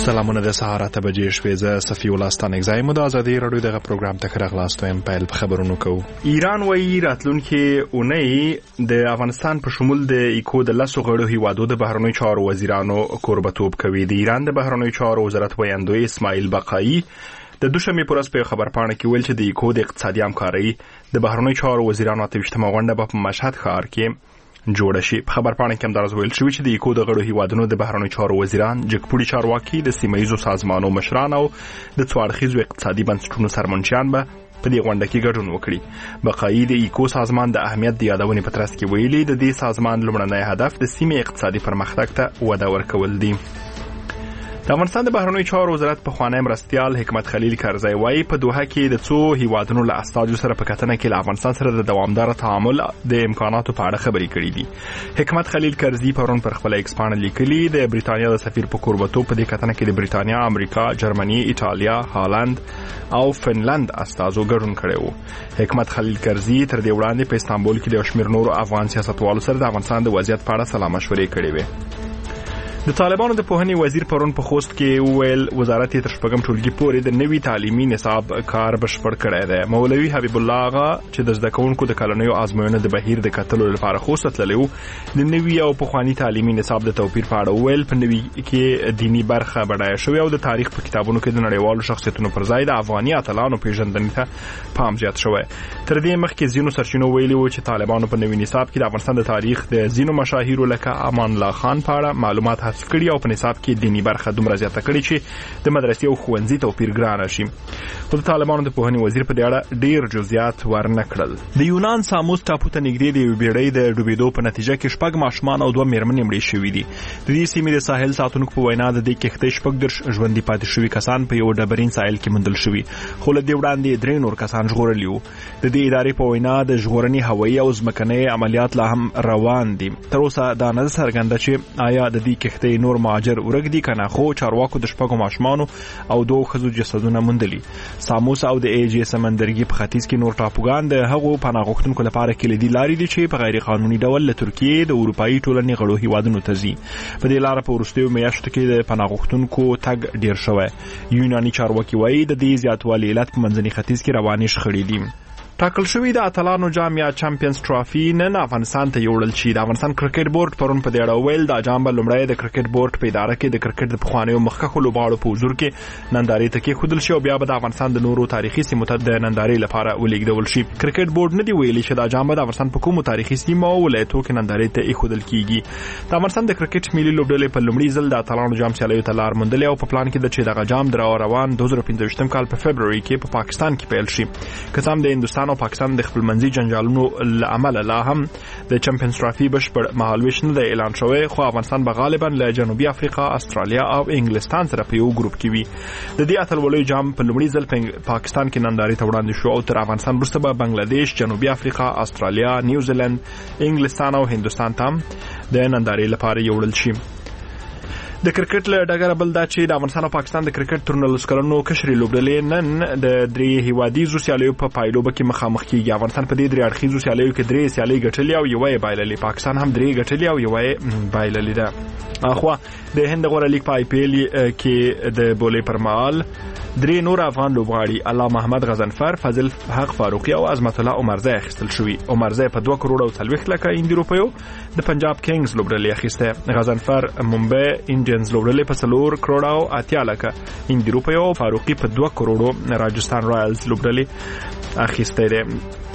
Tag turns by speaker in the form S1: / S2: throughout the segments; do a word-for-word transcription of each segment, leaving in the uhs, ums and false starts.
S1: سلامونه د سهار اته بجې شوې. زه صفي الله ستانکزی مو د ازادي راډیو دغه پروګرام ته راغلاستو یم. پیل په خبرونو کوو. ایران وایي راتلونکي اونۍ د افغانستان په شمول د ایکو د لسو غړو هیوادو د بهرنیو چارو وزیرانو کوربتوب کوي. د ایران د بهرنیو چارو وزارت ویاندوی اسماعیل بقایي د دوشنبه پر ورځ په خبرپاڼه کې ویل چې د ایکو د اقتصادي همکارۍ د بهرنیو چارو وزیرانو اته ویشتمه غونډه په مشهد ښار کې جوړه شي. په خبرپاڼه کې هم دا ویل شوی چې د ایکو د غړو هیوادونو د بهرنیو چارو وزیران، جګپوړي چارواکي، د سیمه‌ییزو سازمانونو مشران او د څوارخیزو اقتصادي بنسټونو سرمنشیان به په دې غونډه کې ګډون وکړي. بقایي د ایکو سازمان د اهمیت د یادونې په ترڅ کې ویلي د دې سازمان لومړنی هدف د سیمې اقتصادي پرمختګ ته وده ورکول دي. د افغانستان د بهرنیو چارو وزارت په خوانی مرستیال حکمت خلیل کرزی وایي په دوحه کې د څو هیوادونو له استازو سره په کتنه کې له افغانستان سره د دوامدار تعامل د امکاناتو په اړه خبرې کړې دي. حکمت خلیل کرزی پرون پر خپل ایکس پاڼه لیکلي د بریتانیا د سفیر په کوربتوب په دې کتنه کې د بریتانیا، امریکا، جرمني، ایټالیا، هالند او فنلند استازو ګډون کړی وو. حکمت خلیل کرزی تر دې وړاندې په استانبول کې د شمیر نورو افغان سیاستوالو سره د افغانستان د وضعیت په اړه سلا مشورې کړې وې. د طالبانو د پوهنې وزیر پرون په خوست کې ویل وزارت یې تر شپږم ټولګي پورې د نوي تعلیمي نصاب کار بشپړ کړی دی. مولوي حبیب الله آغا چې د زده کوونکو د کلنیو ازموینو د بهیر د کتلو لپاره خوست تللی و، د نوي او پخواني تعلیمي نصاب د توپیر په اړه ویل په نوي کې دینی برخه بډایه شوې او د تاریخ په کتابونو کې د نړیوالو شخصیتونو پر ځای د افغاني اتلانو پیژندنې ته پام زیات شوی. تر دې مخکې ځینو سرچینو ویلي و چې طالبانو په نوي نصاب کې د افغانستان د تاریخ د ځینو مشاهیرو لکه امان الله خان په اړه معلومات حذف کړي او په نصاب کې دینی برخه دومره زیاته کړي چې د مدرسې او ښوونځي توپیر ګران شي. خو د طالبانو د پوهنې وزیر په دې اړه ډیر جزئیات ورنه کړل. د یونان ساموس ټاپو ته نږدې د یوې بیړۍ د ډوبېدو په نتیجه کې شپږ ماشومان او دوه مېرمنې مړې شوي دي. د دې سیمې د ساحل ساتونکو په وینا د دې کښتۍ شپږ دېرش ژوندي پاتې شوي کسان په یو ډبرین ساحل کې موندل شوي، خو له دې وړاندې درې نور کسان ژغورلي وو. د دې ادارې په وینا د ژغورنې هوایي او ځمکني عملیات لا هم روان دي. تر اوسه دا نه څرګنده چې آیا د دې کښتۍ نور مهاجر ورک دي کنه، خو چارواکو د شپږو ماشومانو او دوه ښځو جسدونه موندلي. ساموس او د ایجی سمندرګي په ختیځ کې نور ټاپوګان د هغو پناه غوښتونکو لپاره کلیدي لارې دي چې په غیر قانوني ډول له ترکیې د اروپایي ټولنې غړو هیوادونو ته ځي. په دې لاره په وروستیو میاشتو کې د پناه غوښتونکو تګ ډیر شوی. یوناني چارواکي وایي د دې زیاتوالي علت په منځني ختیځ کې رواني شخړې دي. ټاکل شوی د اتلانو جام یا چمپیونز ټرافي نن افغانستان ته یوړل شي. د افغانستان کرکټ بورډ پرون په دې اړه ویل دا جام به لومړی د کرکټ بورډ په اداره کې د کرکټ د پخوانیو مخکښو لوبغاړو په حضور کې نندارې ته کېښودل شي او بیا به د افغانستان د نورو تاریخي سیمو ته د نندارې لپاره ولېږدول شي. کرکټ بورډ نه دی ویلي چې دا جام به د افغانستان په کومو تاریخي سیمو او ولایتو کې نندارې ته ایښودل کیږي. د افغانستان د کرکټ ملي لوبډلې په لومړي ځل د اتلانو جام سیالیو ته لار موندلې او په پلان کې ده چې دغه جام د روان دوه زره پنځه ویشتم کال په فبروري کې په پاکستان کې پیل شي. که څه هم د هندوستان او پاکستان د خپل منځي جنجالونو له امله لا هم د چمپیونز ټرافي بشپړ مهالویش نه دی اعلان شوی، خو افغانستان به غالبا له جنوبي افریقا، استرالیا او انګلستان سره په یو ګروپ کې وي. د دې اتلولیو جام په لومړي ځل پاکستان کې نندارې ته وړاندې شو او تر افغانستان وروسته به بنگلاديش، جنوبي افریقا، استرالیا، نیوزیلند، انګلستان او هندوستان ته د نندارې لپاره یوړل شي. د کرکټ له ډګره بل دا چې د افغانستان او پاکستان د کرکټ تر نولس کلنو کشري لوبډلې نن د درې هیوادیزو سیالیو په پایلوبه کې مخامخ کیږي. افغانستان په دې درې اړخیزو سیالیو کې درې سیالۍ ګټلې او یوه یې بایللې. پاکستان هم درې ګټلې او یوه یې بایللې ده. اخوا د هند غوره لیګ په آی پی ایل کې د بولې پر مهال درې نور افغان لوبغاړي الله محمد غضنفر، فضل حق فاروقي او عظمت الله عمرزی اخیستل شوي. عمرزی په دوه کروڑ او څلوېښت لکه هندي روپیو د پنجاب کینګز لوبډلې اخیسته. غضنفر ممبئی انډینز لوبډلې په څلور کروڑ او اتیا لکه هندي روپیو او فاروقي په دوه کروڑو راجستان رایلز لوبډلې اخیسته ده.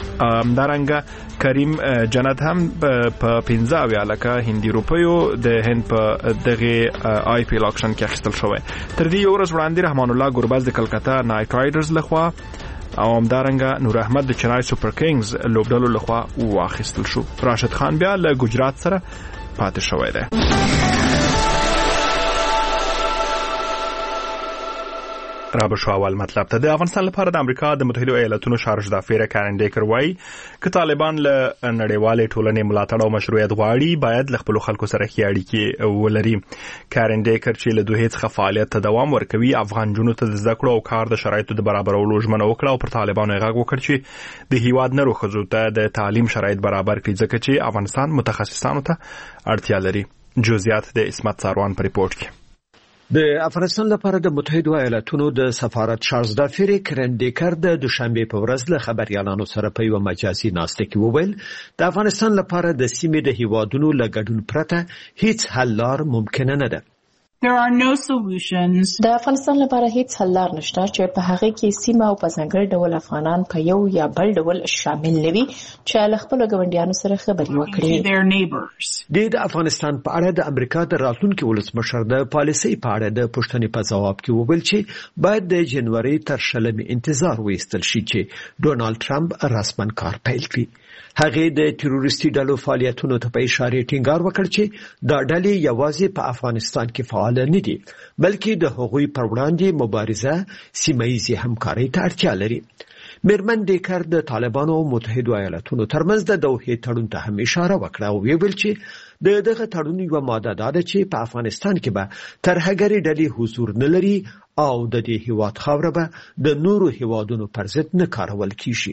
S1: همدارنګه کریم جنت هم په پنځه اویا لکه هندي روپیو د هند په دغه آی پی ایل اکشن کې اخیستل شوی. تر دې یو ورځ وړاندې رحمان الله ګوربز د کلکتا نایټ رایډرز لخوا او همدارنګه نور احمد د چنای سوپر کینګز لوبډلو لخوا واخیستل شو. راشد خان بیا له ګجرات سره پاتې شوی دی. را به شو اول مطلب ته. د افغانستان لپاره د امریکا د متحده ایالاتونو شارج دافیر کارن ډیکر وایي که طالبان له نړیوالې ټولنې ملاتړ او مشروعیت غواړي باید له خپلو خلکو سره ښې اړیکې ولري. کارن ډیکر چې له دوحې څخه فعالیت ته دوام ورکوي افغان نجونو ته د زده کړو او کار د شرایطو د برابرولو ژمنه وکړه او پر طالبانو یې غږ وکړ چې د هیواد نرو ښځو ته د تعلیم شرایط برابر کړي ځکه چې افغانستان متخصصانو ته اړتیا لري. جزئیات د اسمت ساروان په ریپورت کې.
S2: د افغانستان لپاره د متحده ایالاتونو د سفارت چارلز دافیر کرندیکر د دوشنبه په ورځ له خبريالانو سره په یو مجازي ناسته کې وویل د افغانستان لپاره د سیمې د هیوادونو له ګډون پرته هیڅ حل لار ممکن نه ده.
S3: There are no solutions.
S4: د افغانستان لپاره هیڅ حل لار نشته چې په هغه کې سیمه او په ځانګړي ډول افغانان په یو یا بل ډول شامل نوي چې له خپل ګاونډیانو سره خبرې
S3: وکړي.
S2: د افغانستان په اړه د امریکا د راتلونکي ولسمشر د پالیسۍ په اړه د پوښتنې په ځواب کې وویل چې باید د جنوري تر شلمې انتظار وایستل شي چې ډونالد ټرمپ رسماً کار پیل کړي. هغه د تروریستي ډلو فعالیتونو ته په اشاره ټینګار وکړ چې دا ډلې یوازې په افغانستان کې فعال نه دي بلکې د هغوی پر وړاندې مبارزه سیمه‌ییزې همکارۍ ته اړتیا لري. میرمن دیکر د طالبانو او متحده ایالاتونو ترمنځ د دوحې تړون ته هم اشاره وکړه او ویل چې د دغه تړون یو ماده ده چې په افغانستان کې به ترهګري ډلې حضور نه لري او د دې هیواد خاوره به د نورو هیوادونو پر ضد نه کارول کیږي.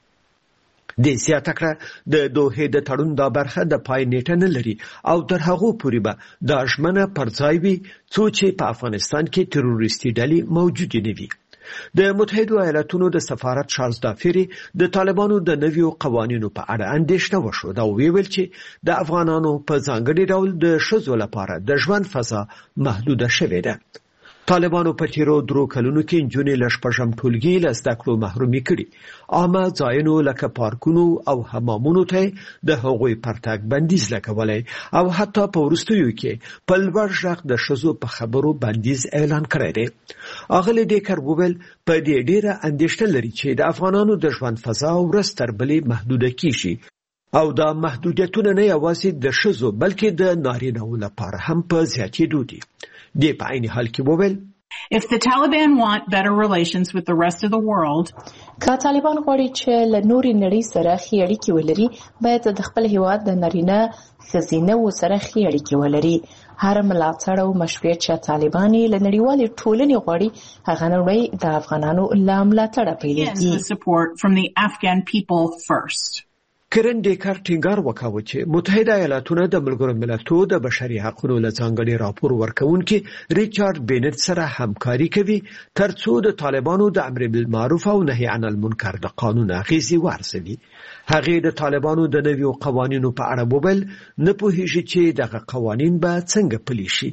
S2: د زیاته کړه د دوحې د تړون دا برخه د پای نیټه نه لري او تر هغه پورې به دا ژمنه پر ځای وي څو چې په افغانستان کې تروریستي ډلې موجودې نه وي. د متحده ایالاتونو د سفارت چارلز دافیر د طالبانو د نویو قوانینو په اړه اندېښنه وښوده او ویل چې د افغانانو په ځانګړي ډول د ښځو لپاره د ژوند فضا محدوده شوې ده. طالبانو په تیرو درو کلونو کې نجونې له شپږم ټولګي له زده کړو محرومې کړي. عامه ځایونو لکه پارکونو او حمامونو ته د هغوی پرتګ بندیز لګولی او حتی په وروستیو کې په لوړ غږ د ښځو په خبرو بندیز اعلان کړی دی. اغلې ډیکر وویل په دې ډیره اندېښنه لري چې د افغانانو د ژوند فضا ورځ تر بلې محدوده کیږي او دا محدودیتونه نه یوازې د ښځو بلکې د نارینه‌و لپاره هم په زیاتېدو دي. دی په عین حال کې وویل
S3: If the Taliban want better relations with the rest of the world,
S4: که طالبان غواړي چې له نورې نړۍ سره ښې اړیکې ولري باید د خپل هیواد د نارینه ښځینه و سره ښې اړیکې ولري. هر ملاتړ او مشروعیت چې طالبان له نړیوالې ټولنې غواړي هغه نړۍ د افغانانو له ملاتړه پیلېږي.
S3: the support from the Afghan people first.
S2: کرن ډیکر ټینګار وکاوه چې متحده ایالاتونه د ملګرو ملتونو د بشري حقوقو له ځانګړي راپور ورکوونکي ریچارډ بینټ سره همکاري کوي ترڅو د طالبانو د امر بالمعروف او نهي عن المنکر د قانون اغیزې وارزوي. هغه د طالبانو د نویو قوانینو په اړه وویل نه پوهیږي چې دغه قوانین به څنګه پلي شي.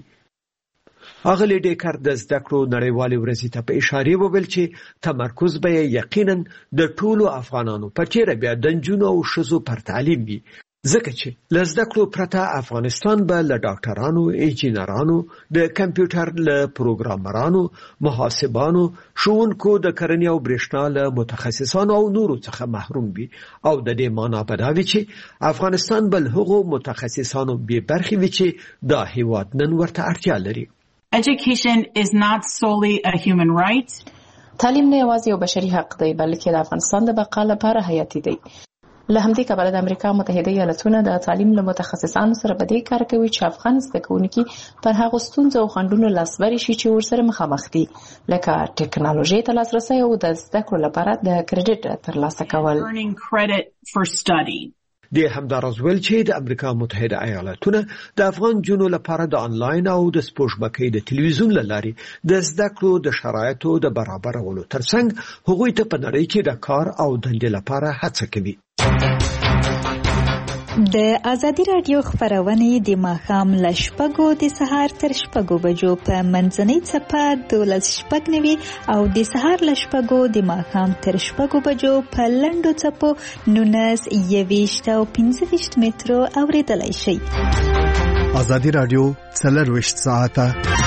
S2: اغلی ډیکر د زده کړو نړیوالې ورځې ته په اشاره وویل چې تمرکز به یقینا د ټولو افغانانو په تیره بیا د نجونو او ښځو پر تعلیم وي ځکه چې له زده کړو پرته افغانستان به له ډاکټرانو، انجینرانو، د کمپیوټر له پروګرامرانو، محاسبانو، ښوونکو د کرنې او برېښنا له متخصصانو او نورو څخه محروم وي او د دې معنا به دا وي چې افغانستان به له هغو متخصصانو بې برخې وي چې دا هیواد نن ورته اړتیا لري.
S3: Education is not solely a human right.
S4: تعلیم نه یوازې یو بشري حق دی بلکې د افغانستان د بقا لپاره حیاتي دی. له همدې کبله د امریکا متحده ایالاتونه د تعلیم له متخصصانو سره په دې کار کوي چې افغان زده کوونکي پر هغو ستونزو او خنډونو لاسبري شي چې ورسره مخامخ دي لکه ټکنالوژي ته لاسرسی او د زده کړو لپاره د کریډټ ترلاسه کول.
S3: Earning credit for study.
S2: د همداراز ویل چې د امریکا متحده ایالاتونه د افغان جنو لپاره د انلاین او د سپوږمکۍ د تلویزیون لارې د زده کړو د شرایطو د برابرولو ترڅنګ هغوی ته په نړۍ کې د کار او دندې لپاره هڅه کوي.
S5: د ازادي رادیو خبرونه د ماښام له شپږو د سهار تر شپږو بجو په منځنۍ څپه دولس شپږ نوي او د سهار له شپږو د ماښام تر شپږو بجو په لنډو څپو نولس یویشت او پنځه ویشت مترو اورېدلی شئ.
S6: ازادي رادیو څلرویشت ساعته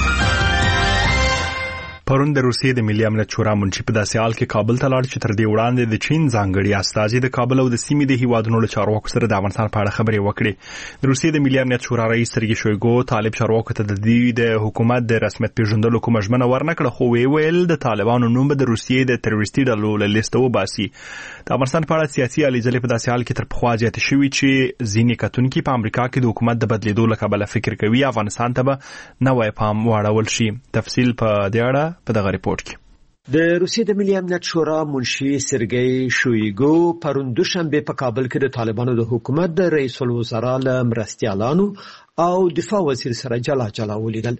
S1: پرون د روسیې د ملي امنیت شورا منشي په داسې حال کې کابل ته لاړ چې تر دې وړاندې د چین ځانګړي استازي د کابل او د سیمې د هیوادونو له چارواکو سره د افغانستان په اړه خبرې وکړې. د روسیې د ملي امنیت شورا رئیس سرګي شویګو طالب چارواکو ته د دې د حکومت د رسمیت پیژندلو کومه ژمنه ورنکړه خو وی ویل د طالبانو نوم به د روسیې د تروریستي ډلو له لیسته وباسي. د افغانستان په اړه سیاسي هلې ځلې په داسې حال کې تر پخوا زیاتې شوي چې ځینې کتونکي په امریکا کې د حکومت د بدلیدو له کبله فکر کوي افغانستان ته به نوی پام واړول شي. تفصیل په دې اړه په دغه ریپورت کې.
S2: د روسیې د ملي امنیت شورا منشي سرګي شویګو پرون دوشنبه په کابل کې د طالبانو د حکومت د رئیس الوزرا له مرستیالانو او دفاع وزیر سره جلا جلا ولیدل.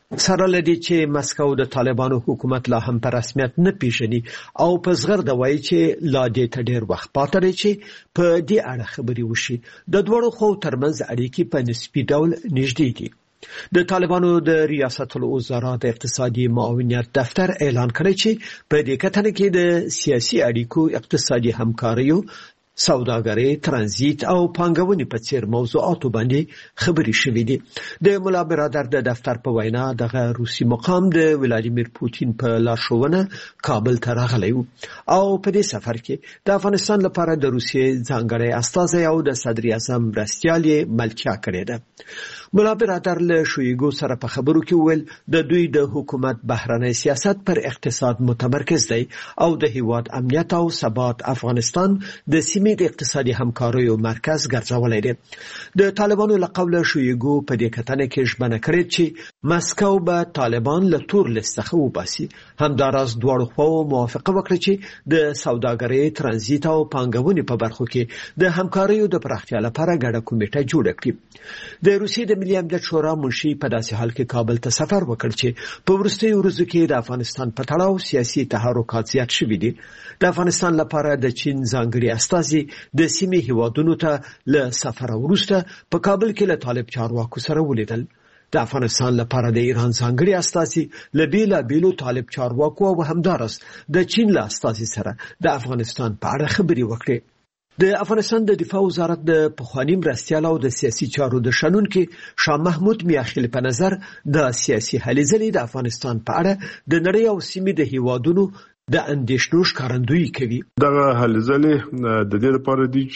S2: سره لدی چې مسکو د طالبانو حکومت لا هم په رسمیت نه پیژني او په زغرده وایي چې لا دې ته ډیر وخت پاتې دی چې په دې اړه خبرې وشي. د دوړو خو ترمنځ اړیکې په نسبي ډول نږدې دي. د طالبانو د ریاست الوزرا د اقتصادي معاونیت دفتر اعلان کړی چې په دې کتنه کې د سیاسي اړیکو، اقتصادي همکاریو، سوداګرۍ، ترانزیت او پانګونې په څیر موضوعاتو باندې خبرې شوې دي. د مولا برادر د دفتر په وینا دغه روسي مقام د ولادیمیر پوتین په لارښوونه کابل ته راغلی و او په دې سفر کې د افغانستان لپاره د روسیې ځانګړی استازی او د صدر اعظم مرستیال یې ملتیا کړې ده. مولا برادر له شویګو سره په خبرو کې وویل د دوی د حکومت بهرنی سیاست پر اقتصاد متمرکز دی او د هیواد امنیت او ثبات افغانستان د سیمې د اقتصادي همکاریو مرکز ګرځولای دی. د طالبانو له قوله شویګو په دې کتنه کې ژمنه کړې چې مسکو به طالبان له تور لیست څخه وباسي. همداراز دواړو خواو موافقه وکړه چې د سوداګرۍ، ترانزیت او پانګونې په برخو کې د همکاریو د پراختیا لپاره ګډه کمیټه جوړه کړي. د روسیې د ملي امنیت شورا منشي په داسې حال کې کابل ته سفر وکړ چې په وروستیو ورځو کې د افغانستان په تړاو سیاسي تحرکات زیات شوي دي. د افغانستان لپاره د چین ځانګړي استازي د سیمې هیوادونو ته له سفر وروسته په کابل کې له طالب چارواکو سره ولیدل. د افغانستان لپاره د ایران ځانګړي استازي له بیلابیلو طالب چارواکو او همدارس د چین له استازي سره د افغانستان په اړه خبرې وکړې. د افغانستان د دفاع وزارت د پخوانی مرستیال او د سیاسي چارو د شنونکو شاه محمود میاخیل په نظر د سیاسي هلې ځلې د افغانستان په اړه د نړۍ او سیمې د هیوادونو د اندېښنو ښکارندویي کوي.
S7: دغه هلې ځلې د دې لپاره دي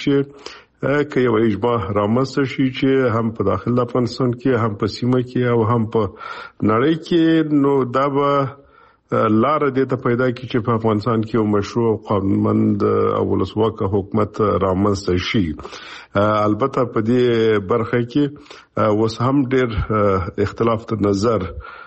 S7: چې که یو اشباع رامنځته شي چې هم په داخل افغانستان کې، هم په سیمه کې او هم په نړۍ کې، نو دا به لار دې ته پیدا کی چې په افغانستان کې یو مشروع او قانونمند او ولسواک حکومت رامنځته شي. البته په دې برخه کې اوس هم ډېر اختلاف نظر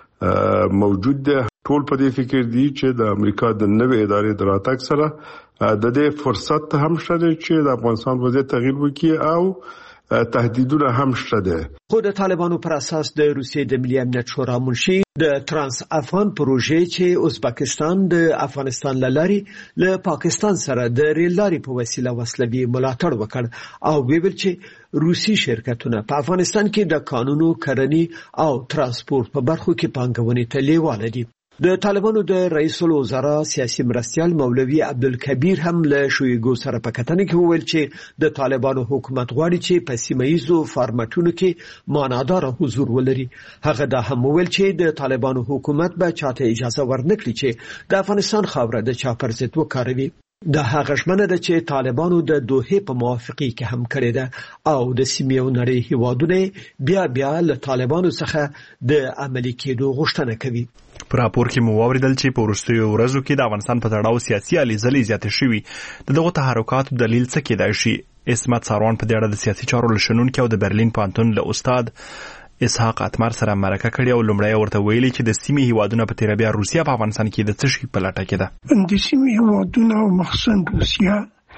S7: موجود دی. ټول په دې فکر دي چې د امریکا د نوې ادارې د راتګ سره د دې فرصت هم شته چې د افغانستان وضعیت تغییر وکړي او تهدیدونه هم شته.
S2: خو د طالبانو پر اساس د روسیې د ملي امنیت شورا منشي د ترانس افغان پروژې چې ازبکستان د افغانستان لارې له پاکستان سره د ریل لارې په وسیله وسلوي ملاتړ وکړ او ویل چې روسي شرکتونه په افغانستان کې د قانونو، کرنې او ترانسپورت په برخو کې پانګونې ته لیواله دي. د طالبانو د رئیس الوزرا سیاسي مرستیال مولوي عبدالکبیر هم له شویګو سره په کتنه کې وویل چې د طالبانو حکومت غواړي چې په سیمایي فارمټونو کې معنادار حضور ولري. هغه دا هم وویل چې د طالبانو حکومت به چاته اجازه ورنکړي چې د افغانستان خاوره د چا پر ضد وکاروي. د هغه ژمنه ده چې طالبانو د دوحې په موافقه کې هم کړې ده او د سیمې او نړۍ هیوادونه بیا بیا له طالبانو څخه د عملي کېدو غوښتنه کوي.
S1: په راپور کې مو واوریدل چې په وروستیو ورځو کې د افغانستان په تړاو سیاسي هلې ځلې زیاتې شوي. د دغو تحرکاتو دلیل څه کېدای شي؟ اسمت ساروان په دې اړه د سیاسي چارو له شنونکي او د برلین پوهنتون له استاد اسحاق اتمر سره مرکه کړې او لومړی ورته ویلي چې د سیمې هیوادونه په تیره بیا روسیه په افغانستان کې د څه شي په لټه کې ده.
S8: د سیمې هیوادونه او مخصوصا روسیه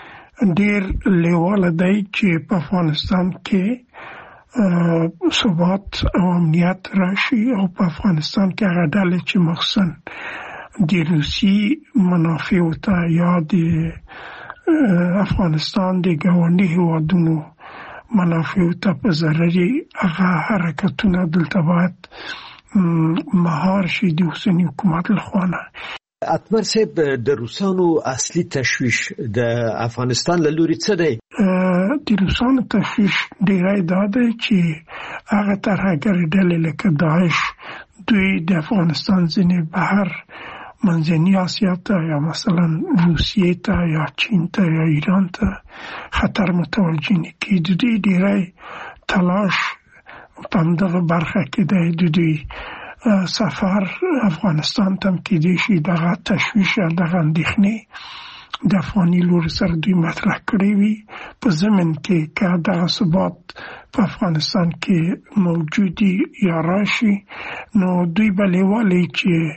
S8: ډېر لیواله دی چې په افغانستان کې ثبات او امنیت راشي او په افغانستان کې هغه ډلې چې مخصوصا د روسي منافعو ته یا د افغانستان د ګاونډي هیوادونو منافعو ته په ضرري هغه حرکتونه دلته باید مهار شي د اوسني حکومت لخوا نه.
S2: اتمر صاحب د روسانو اصلي تشویش د افغانستان له لوري څه دی؟
S8: د روسانو تشویش ډیری دا دی چې هغه ترهګرې ډلې لکه داعش دوی د افغانستان ځینې بهر منځني اسیا ته یا مثلا روسیې ته یا چین ته یا ایران ته خطر متوجه نه کړي. د دوی ډیری تلاش په همدغه برخه کې دی. د دوی سفر افغانستان ته کېدای شي دغه تشویش یا دغه اندېښنې د افغاني لوري سره دوی مطرح کړې وي په ضمن کې که دغه ثبات په افغانستان کې موجودي یا راشي نو دوی به لیوالی چې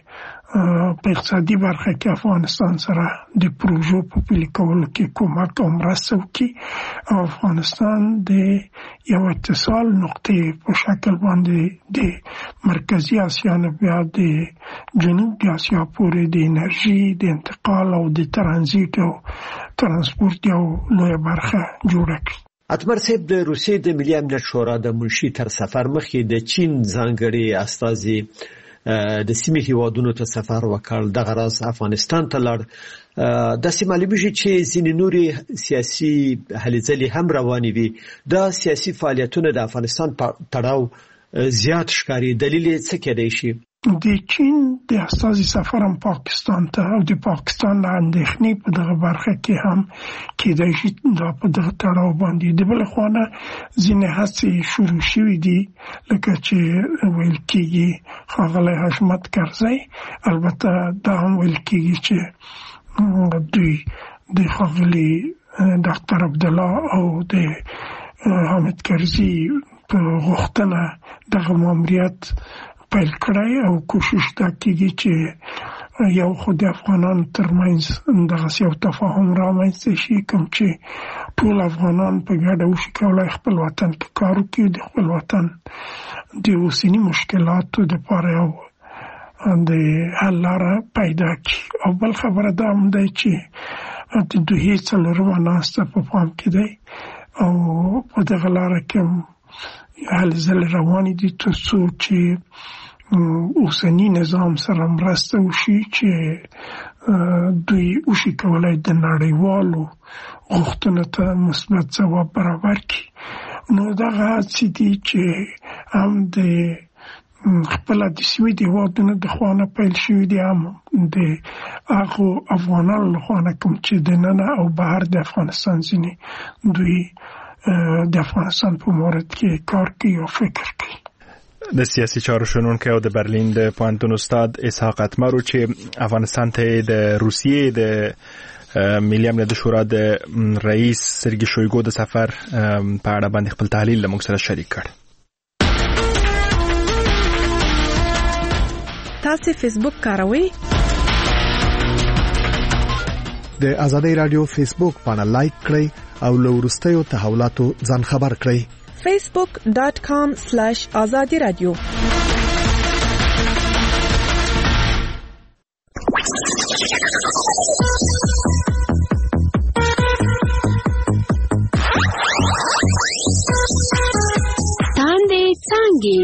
S8: په اقتصادي برخه کې افغانستان سره د پروژو په پلي کولو کې کومک او مرسته وکړي او افغانستان د یو اتصال نقطې په شکل باندې د مرکزي اسیا نه بیا د جنوبي اسیا پورې د انرژي د انتقال او د ترانزیت او ترانسپورت یو لویه برخه جوړه کړي.
S2: اتمر صاحب د روسیې د ملي امنیت شورا د منشي تر سفر مخکې د چین ځانګړي استازي د سیمې هیوادونو ته سفر وکړ. دغه راز افغانستان ته لاړ. د سیمه لبیږي چې ځینې نوري سیاسي هلې ځلې هم روانې وي. دا سیاسي فعالیتونه د افغانستان په تړاو زیات ښکاري. دلیل یې څه کېدای شي؟
S8: د چین د استازي سفر هم پاکستان ته او د پاکستان له اندېښنې په دغه برخه کې هم کېدای شي دا په دغه تړاو باندې د بل خوا نه ځینې هڅې شروع شوي دي لکه چې ویل کېږي ښاغلی حشمت کرزی. البته دا هم ویل کېږي چې دوی د ښاغلي ډاکټر عبدالله او د حامد کرزي په غوښتنه دغه ماموریت پیل کړی او کوشش دا کېږي چې یو خو د افغانانو ترمنځ دغسې یو تفاهم رامنځته شي کوم چې ټول افغانان په ګډه وشي کولی خپل وطن کې کار وکړي د خپل وطن د اوسني مشکلاتو دپاره یو د حل لاره پیدا کړي. او بل خبره دا هم دی چې د دوحې څلورمه ناسته په پام کې دی او په دغه لاره کې هلې ځلې روانې دي تر څو چې اوسني نظام سره مرسته وشي چې دوی وشي کولی د نړیوالو غوښتنو ته مثبت ځواب برابر کړي. نو دغه هڅې دي چې هم د خپله د سویې د هېوادونو د خوا نه پیل شوي دي هم د هغو افغانانو له خوا نه کوم چې دننه او بهر د افغانستان ځینې دوی د افغانستان په مورد کې کار کوي او فکر کوي.
S1: د سیاسي چارو شنونکی او د برلین د پوهنتون استاد اسحاق اتمرو چې افغانستان ته د روسیې د ملي امنیت شورا د رئیس سرګي شویګو د سفر په اړه باندې خپل تحلیل له موږ سره شریک کړ.
S9: تاسو فیسبوک کاروئ؟
S6: د آزادۍ رادیو فیسبوک باندې لایک کړئ او له وروستیو تحولاتو ځان خبر کړئ.
S9: facebook dot com slash azadi radio.
S10: تاندې څانګې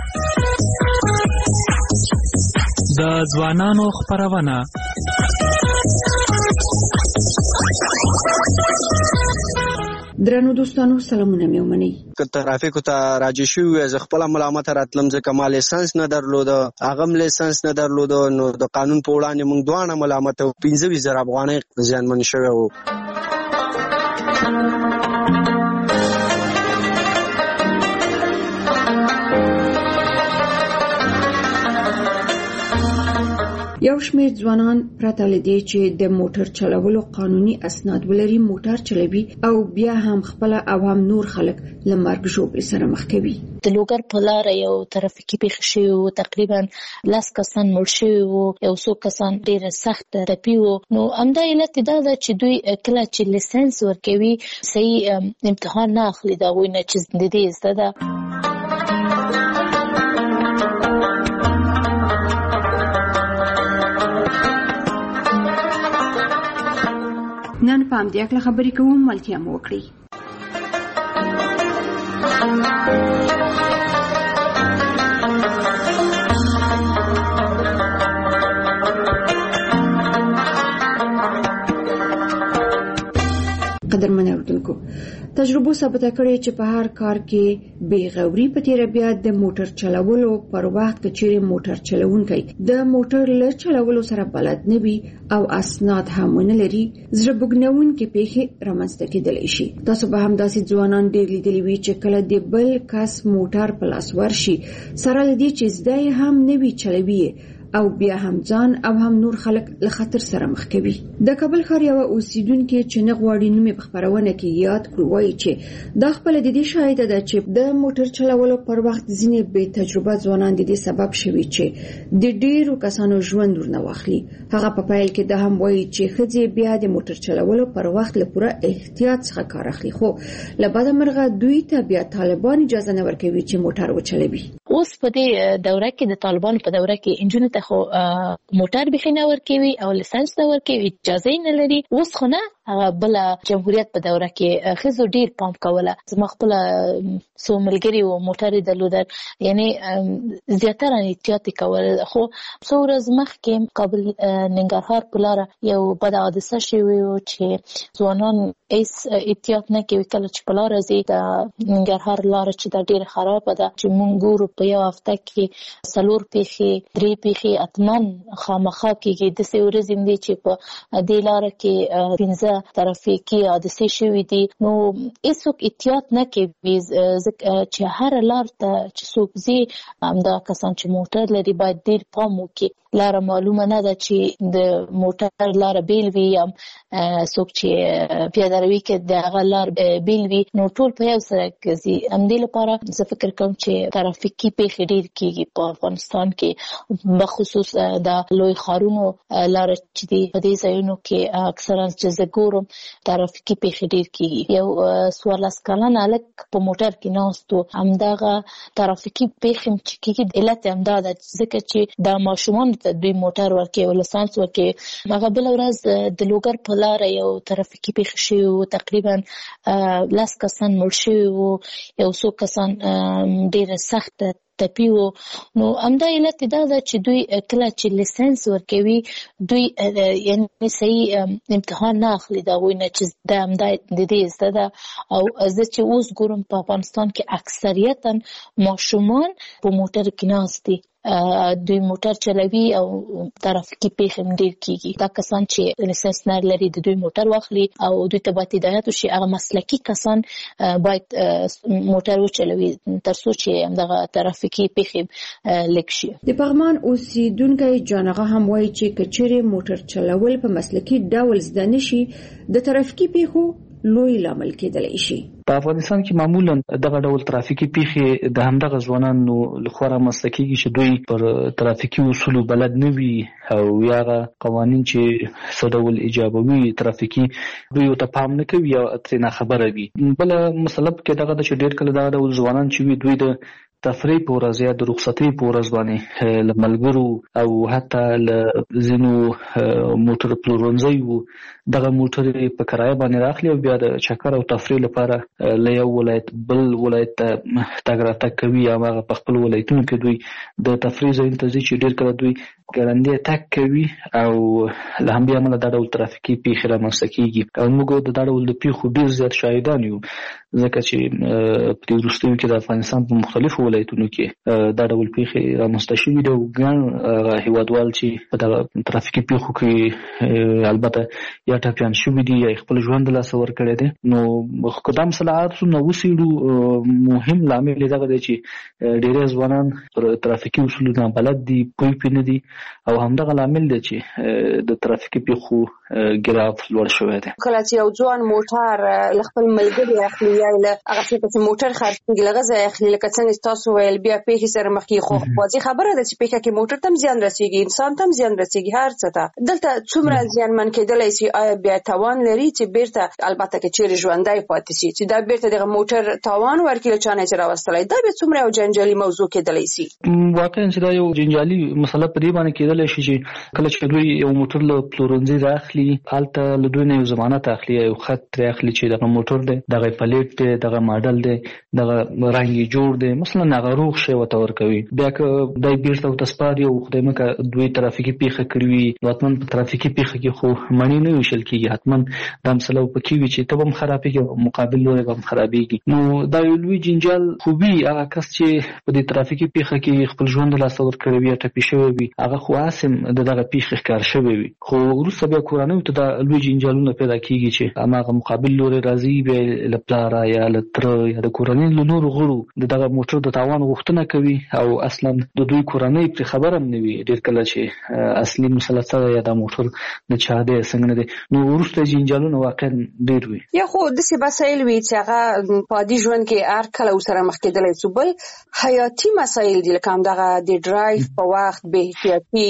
S11: د ځوانانو خبرونه
S12: درنو دوستانو سلامونه مې ومنئ.
S13: که ترافیکو ته راجع شوي وي زه خپله ملامته راتلم ځکه ما لیسنس نه درلوده هغه هم لیسنس نه درلوده نو د قانون په وړاندې موږ دواړه ملامته وو. پنځه ویشت زره افغانۍ زیانمن شوی وو.
S12: یو شمېر ځوانان پرته له دې چې د موټر چلولو قانوني اسناد ولري موټر چلوي او بیا هم خپل عوام نور خلک له مرګ ژوبلې سره مخ کوي.
S4: د لوګر په لاره یو ترافیکي پیښه شوې وه، تقریبا لس کسان مړ شوي وو، یو څو کسان ډېر سخت ټپي وو. نو همدا علت دا ده چې دوی کله چې لیسنس ورکوي صحیح امتحان نه اخلي د هغوی نه چې د دې زده ده.
S12: نن په همدې اړه خبرې کوو، ملتیا مو وکړئ. قدرمن اوردونکو، تجربو ثابته کړې چې په هر کار کې بې غوري په تیره بیا د موټر چلولو پر وخت کې چیرې موټر چلونکی د موټر له چلولو سره بلد نه وي او اسناد هم ونه لري، زړه بوږنونکې پیښې رامنځته کېدلی شي. تاسو به همداسې ځوانان ډېر لیدلي وي چې کله د بل کس موټر په لاس ورشي سره له دې چې زده یې هم نه وي چلوي او بیا هم ځان او هم نور خلک له خطر سره مخ کوي. د کابل ښار یو اوسیدونکو چې نه غواړي نومي په خبرونه کې یاد کړو وایي چې د خپل د دې شاهد ده چې د موټر چلولو پر وخت ځینې بې تجربه ځوانان د دې سبب شوي چې د ډیرو کسانو ژوند ورنه واخلي. هغه په پیل کې د هم وایي چې ښځې بیا د موټر چلولو پر وخت له پوره احتیاط څخه کار اخلي، خو له بده مرغه دوی ته بیا طالبان اجازه نه ورکوي چې موټر وچلوي.
S14: اوس په دې دوره کې د طالبان په دوره کې انجونو ته خو موټر بخښي نه ورکوي او لایسنس نه ورکوي، اجازه نه لري. اوس خو نه، هغه بل جمهوریت په دوره کې خزو ډیر پام کوله. زما خپل سو ملګری او موټر درلودل، یعنی زیاتره احتیاط کول. خو څو ورځې مخکې کابل ننګرهار په لار یو بد حادثه شوی و چې ځوانان هیڅ احتیاط نه کوي. کله چې په لار ځي د ننګرهار لار چې د ډیر خراب ده، چې مونږ ګورو په یو هفته کې څلور پیښې درې پیښې اتمن خامخا کېږي. د څو ورځې دي چې په دې لار کې پنځه ترافیکي حادثې شوې دي. نو هیڅوک احتیاط نه کوي، چې هر لار ته چې څوک ځي همدا کسان چې موټر لري باید ډیر پام وکړي. لار معلومه نه ده چې د موټر لار بیل وي یا څوک چې پیاده روي کې د هغه لار بیل وي، نو ټول په یو سره ځي. همدې لپاره زه فکر کوم چې ترافیکي پیښې ډېر کېږي په افغانستان کې، بخصوص د لوی ښارونو لار چې دي په دې ځایونو کې اکثرا چې زه ګورم ترافیکي پیښې ډېر کېږي. یو څوارلس کلن هلک په موټر کې ناست و، همدغه ترافیکي پیښې چې کېږي علت یې همدا ده، ځکه چې د ماشومانو ته دوی موټر ورکوي او لایسنس ورکوي. هغه بله ورځ د لوګر په لاره یو ترافیکي پیښه شوې و، تقریبا لس کسان مړ شوي وو، یو څو کسان ډېره سخته تپی وو. نو همدا علت دا ده چې دوی کله چې لایسنس ورکوي دوی یعنې صحیح امتحان نه اخلي د هغوی نه چې دا همدا د دې زده ده. او زه چې اوس ګورم په افغانستان کې اکثریتا ماشومان په موټر کې ناست دي، دوی موټر چلوي او ترافیکي پیښې هم ډېر کېږي. دا کسان چې لایسنس نه لري د دوی موټر واخلي او دوی ته باید هدایت وشي هغه مسلکي کسان باید موټر وچلوي تر څو چې همدغه ترافیکي پیښې لږ شي.
S12: د پغمان اوسیدونکی جانغه هم وایي چې که چیرې موټر چلول په مسلکي ډول زده نشي د ترافیکي پیښو لوی لامل کېدلی شي.
S15: په افغانستان کې معمولا دغه ډول ترافیکي پیښې د همدغه ځوانانو لخوا رامنځته کېږي چې دوی پر ترافیکي اصولو بلد نه وي او یا هغه قوانین چې څه ډول ایجابوي ترافیکي دوی ورته پام نه کوي یا ترې ناخبره وي. بله مسله پکې دغه ده چې ډېر کله دغه ډول ځوانان چې وي دوی د تفریح په ورځ یا د رخصتۍ په ورځ باندې له ملګرو او حتی له ځینو موټر پلورنځیو دغه موټر په کرایه باندې راخلي او بیا د چکر او تفریح لپاره له یو ولایت بل ولایت ته تګ راتګ کوي. یا هغه په خپل ولایتونو کې دوی د تفریح ځایونو ته ځي چې ډېر کله دوی ګړندی تګ کوي او له همدې امله دا ډول ترافیکي پیښې رامنځته کېږي. او موږ د دا ډول د پیښو ډېر زیات شاهدان یو، ځکه چې په دې وروستیو کې د افغانستان په مختلفو ولایتونو کې دا ډول پیښې رامنځته شوي دي او ګڼ هیوادوال چې په دغه ترافیکي پیښو کې البته یا ټپیان شوي دي یا خپل ژوند له لاسه ورکړی دی. نو که دا مسله عادتونه وڅېړو مهم لامل یې دغه دی چې ډېری ځوانان پر ترافیکي اصولو نابلد دي، پوه پرې نه دي او همدغه لامل دی چې د ترافیکي پیښو ګراف لوړ شوی دی.
S16: کله چې یو ځوان موټر له خپل ملګري اخلي یا له هغه څه چې موټر خرڅېږي له هغه ځایه اخلي، لکه څنګه تاسو ویل بیا پیښې سره مخ کېږي، خو واضح خبره ده چې پیښه کې موټر ته هم زیان رسېږي، انسان ته هم زیان رسېږي، هر څه ته. دلته څومره زیانمن کېدلی شي؟ آیا بیا تاوان لري چې بیرته البته که چیرې ژوندی پاتې شي چې دا بیرته دغه موټر تاوان ورکړي له چا نه چې راوستلی، دا بیا څومره یو جنجالي موضوع کېدلی شي؟
S15: واقعا چې دا یو جنجالي مسله په دې باندې کېدلی شي چې کله چې دوی یو موټر له پلورنځي راخلي هلته له دوی نه یو ضمانت اخلي، یو خط ترې اخلي چې دغه موټر دی، دغه پلیټ دی، دغه ماډل دی، دغه رنګ یې جوړ دی، مثلا هغه روغ شی ورته ورکوي. بیا که دی بیرته ورته سپاري او خدای مکړه دوی ترافیکي پیښه کړې وي، نو حتما په ترافیکي پیښه کې خو مڼې نه ویشل کېږي، حتما دا مسله پکې وي چې ته به هم خرابېږي او مقابل لوری به هم خرابېږي. نو دا یو لوی جنجال خو وي. هغه کس چې په دې ترافیکي پیښه کې خپل ژوند له لاسه ورکړی وي یا ټپي شوی وي هغه خو هسې د دغه پیښې ښکار شوی وي، خو وروسته بیا کورنۍ کورانو ته د لوی جنجالونه پیدا کیږي چې هغه مقابل لوري راځي به لپاره یا لتر یا د کورنۍ له نور غړو دغه موټر د تاوان غوښتنه کوي او اصلا د دوی کورنۍ پر خبره هم نه وي ډیر کله چې اصلي مسله څه یا د موټر د چا دی څنګه دی نو ورسته جنجالونه واقعا ډیر وي.
S16: یا خو د سی مسایل وی چې هغه په دې ژوند کې هر کله سره مخ کېدلای شي بل حیاتي مسایل دي لکه همدغه د ډرایو په وخت به احتیاطي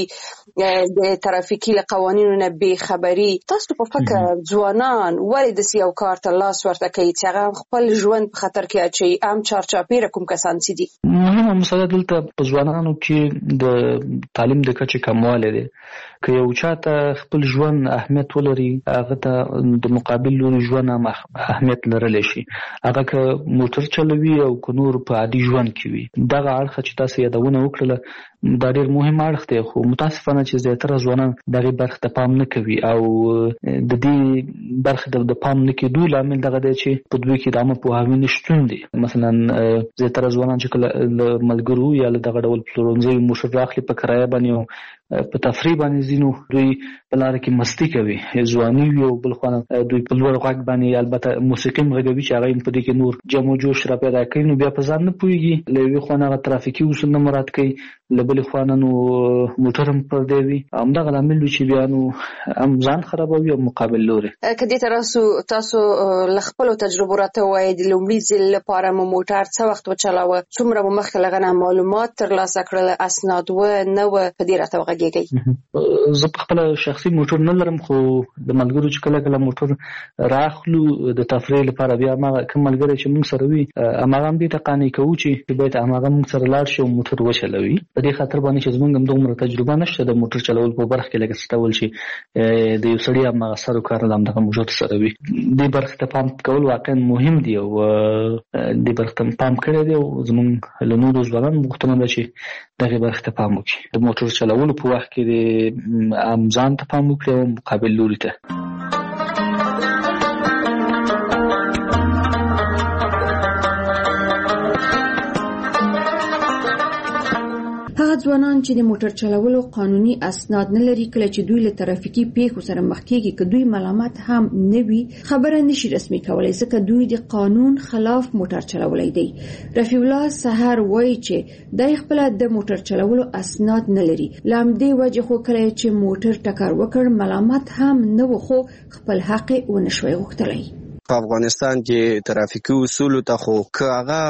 S16: د ترافیکي قوانینو نه به خبري. تاسو په فکر ځوانان ولې د سیاو کار ته لاس ورته کوي چې هغه خپل ژوند په خطر کې اچي عام چارچاپیره کوم کسان سي دي؟
S15: مهمه مسله دلته په ځوانانو کې د تعلیم د کچې کموالی دی. که یو چاته خپل ژوند اهمیت ولري هغه ته د مقابل لوري ژوند هم اهمیت لرلی شي. هغه که موټر چلوي او که نور په عادي ژوند کې وي دغه اړخ چې تاسو یادونه وکړله دا ډېر مهم اړخ دی خو متاسفانه چې زیاتره ځوانان دغه برخه ته پام نه کوي او د دې برخه د پام نه کېدو لامل دغه دی چې په دوی کې د عامه پوهاوي نشتون دی. مثلا زیاتره ځوانان چې کله له ملګرو یا له دغه ډول پلورنځیو موټر راخلي په کرایه باندې په تفریح باندې ځینو دوی په لاره کې مستی کوي ځواني وي او بل خوا دوی په لوړ غږ باندې البته موسیقي هم غږوي چې هغه په دې کې نور جم او جوش را پیدا کوي نو بیا په ځان نه پوهېږي. له یوې خوا نه هغه ترافیکي اصول نه مراعات کوي له بلې خوا نه نو موټر هم پردی وي همدغه لامل وي چې بیا نو هم ځان خرابوي او مقابل لوري.
S16: که دې تاسو تاسو له خپلو تجربو راته ووایئ د لومړي ځل لپاره مو موټر څه وخت وچلاوه څومره مو مخکې له هغه نه معلومات ترلاسه کړل اسناد و نه و په دې راته
S15: زه په خپل شخصي موټر نه لرم خو د ملګرو چې کله کله موټر راخلو د تفریح لپاره بیا ما کوم ملګری چې موږ سره وي هغه هم دې ته قانع کوو چې باید هغه موږ سره لاړ شي او موټر وچلوي. په دې خاطر باندې چې زموږ هم دومره تجربه نشته د موټر چلول په برخه کې لکه څه ډول چې د یو سړي هماغه سر او کار همدغه موټر سره وي. دې برخه ته پام کول واقعا مهم دي او دې برخه ته پام کړی دی او زموږ له نورو ځوانانو غوښتنه ده چې دغه برخه ته پام وکړي. د موټر چلولو په وخت کې د امزان ته پام وکړي او مقابل لوري ته.
S12: هغه ځوانان چې د موټر چلولو قانوني اسناد نه لري کله چې دوی له ترافیکي پیښو سره مخ کېږي که دوی ملامت هم نه وي خبره نشي رسمي کولای ځکه دوی د قانون خلاف موټر چلولی دی. رفیع الله سحر وایي چې دای خپل د موټر چلولو اسناد نه لري له همدې وجې خو کله چې موټر ټکر وکړ ملامت هم نه و خو خپل حق یې ونشوی غوښتلی.
S13: په افغانستان کې ترافیکي اصول ته خو که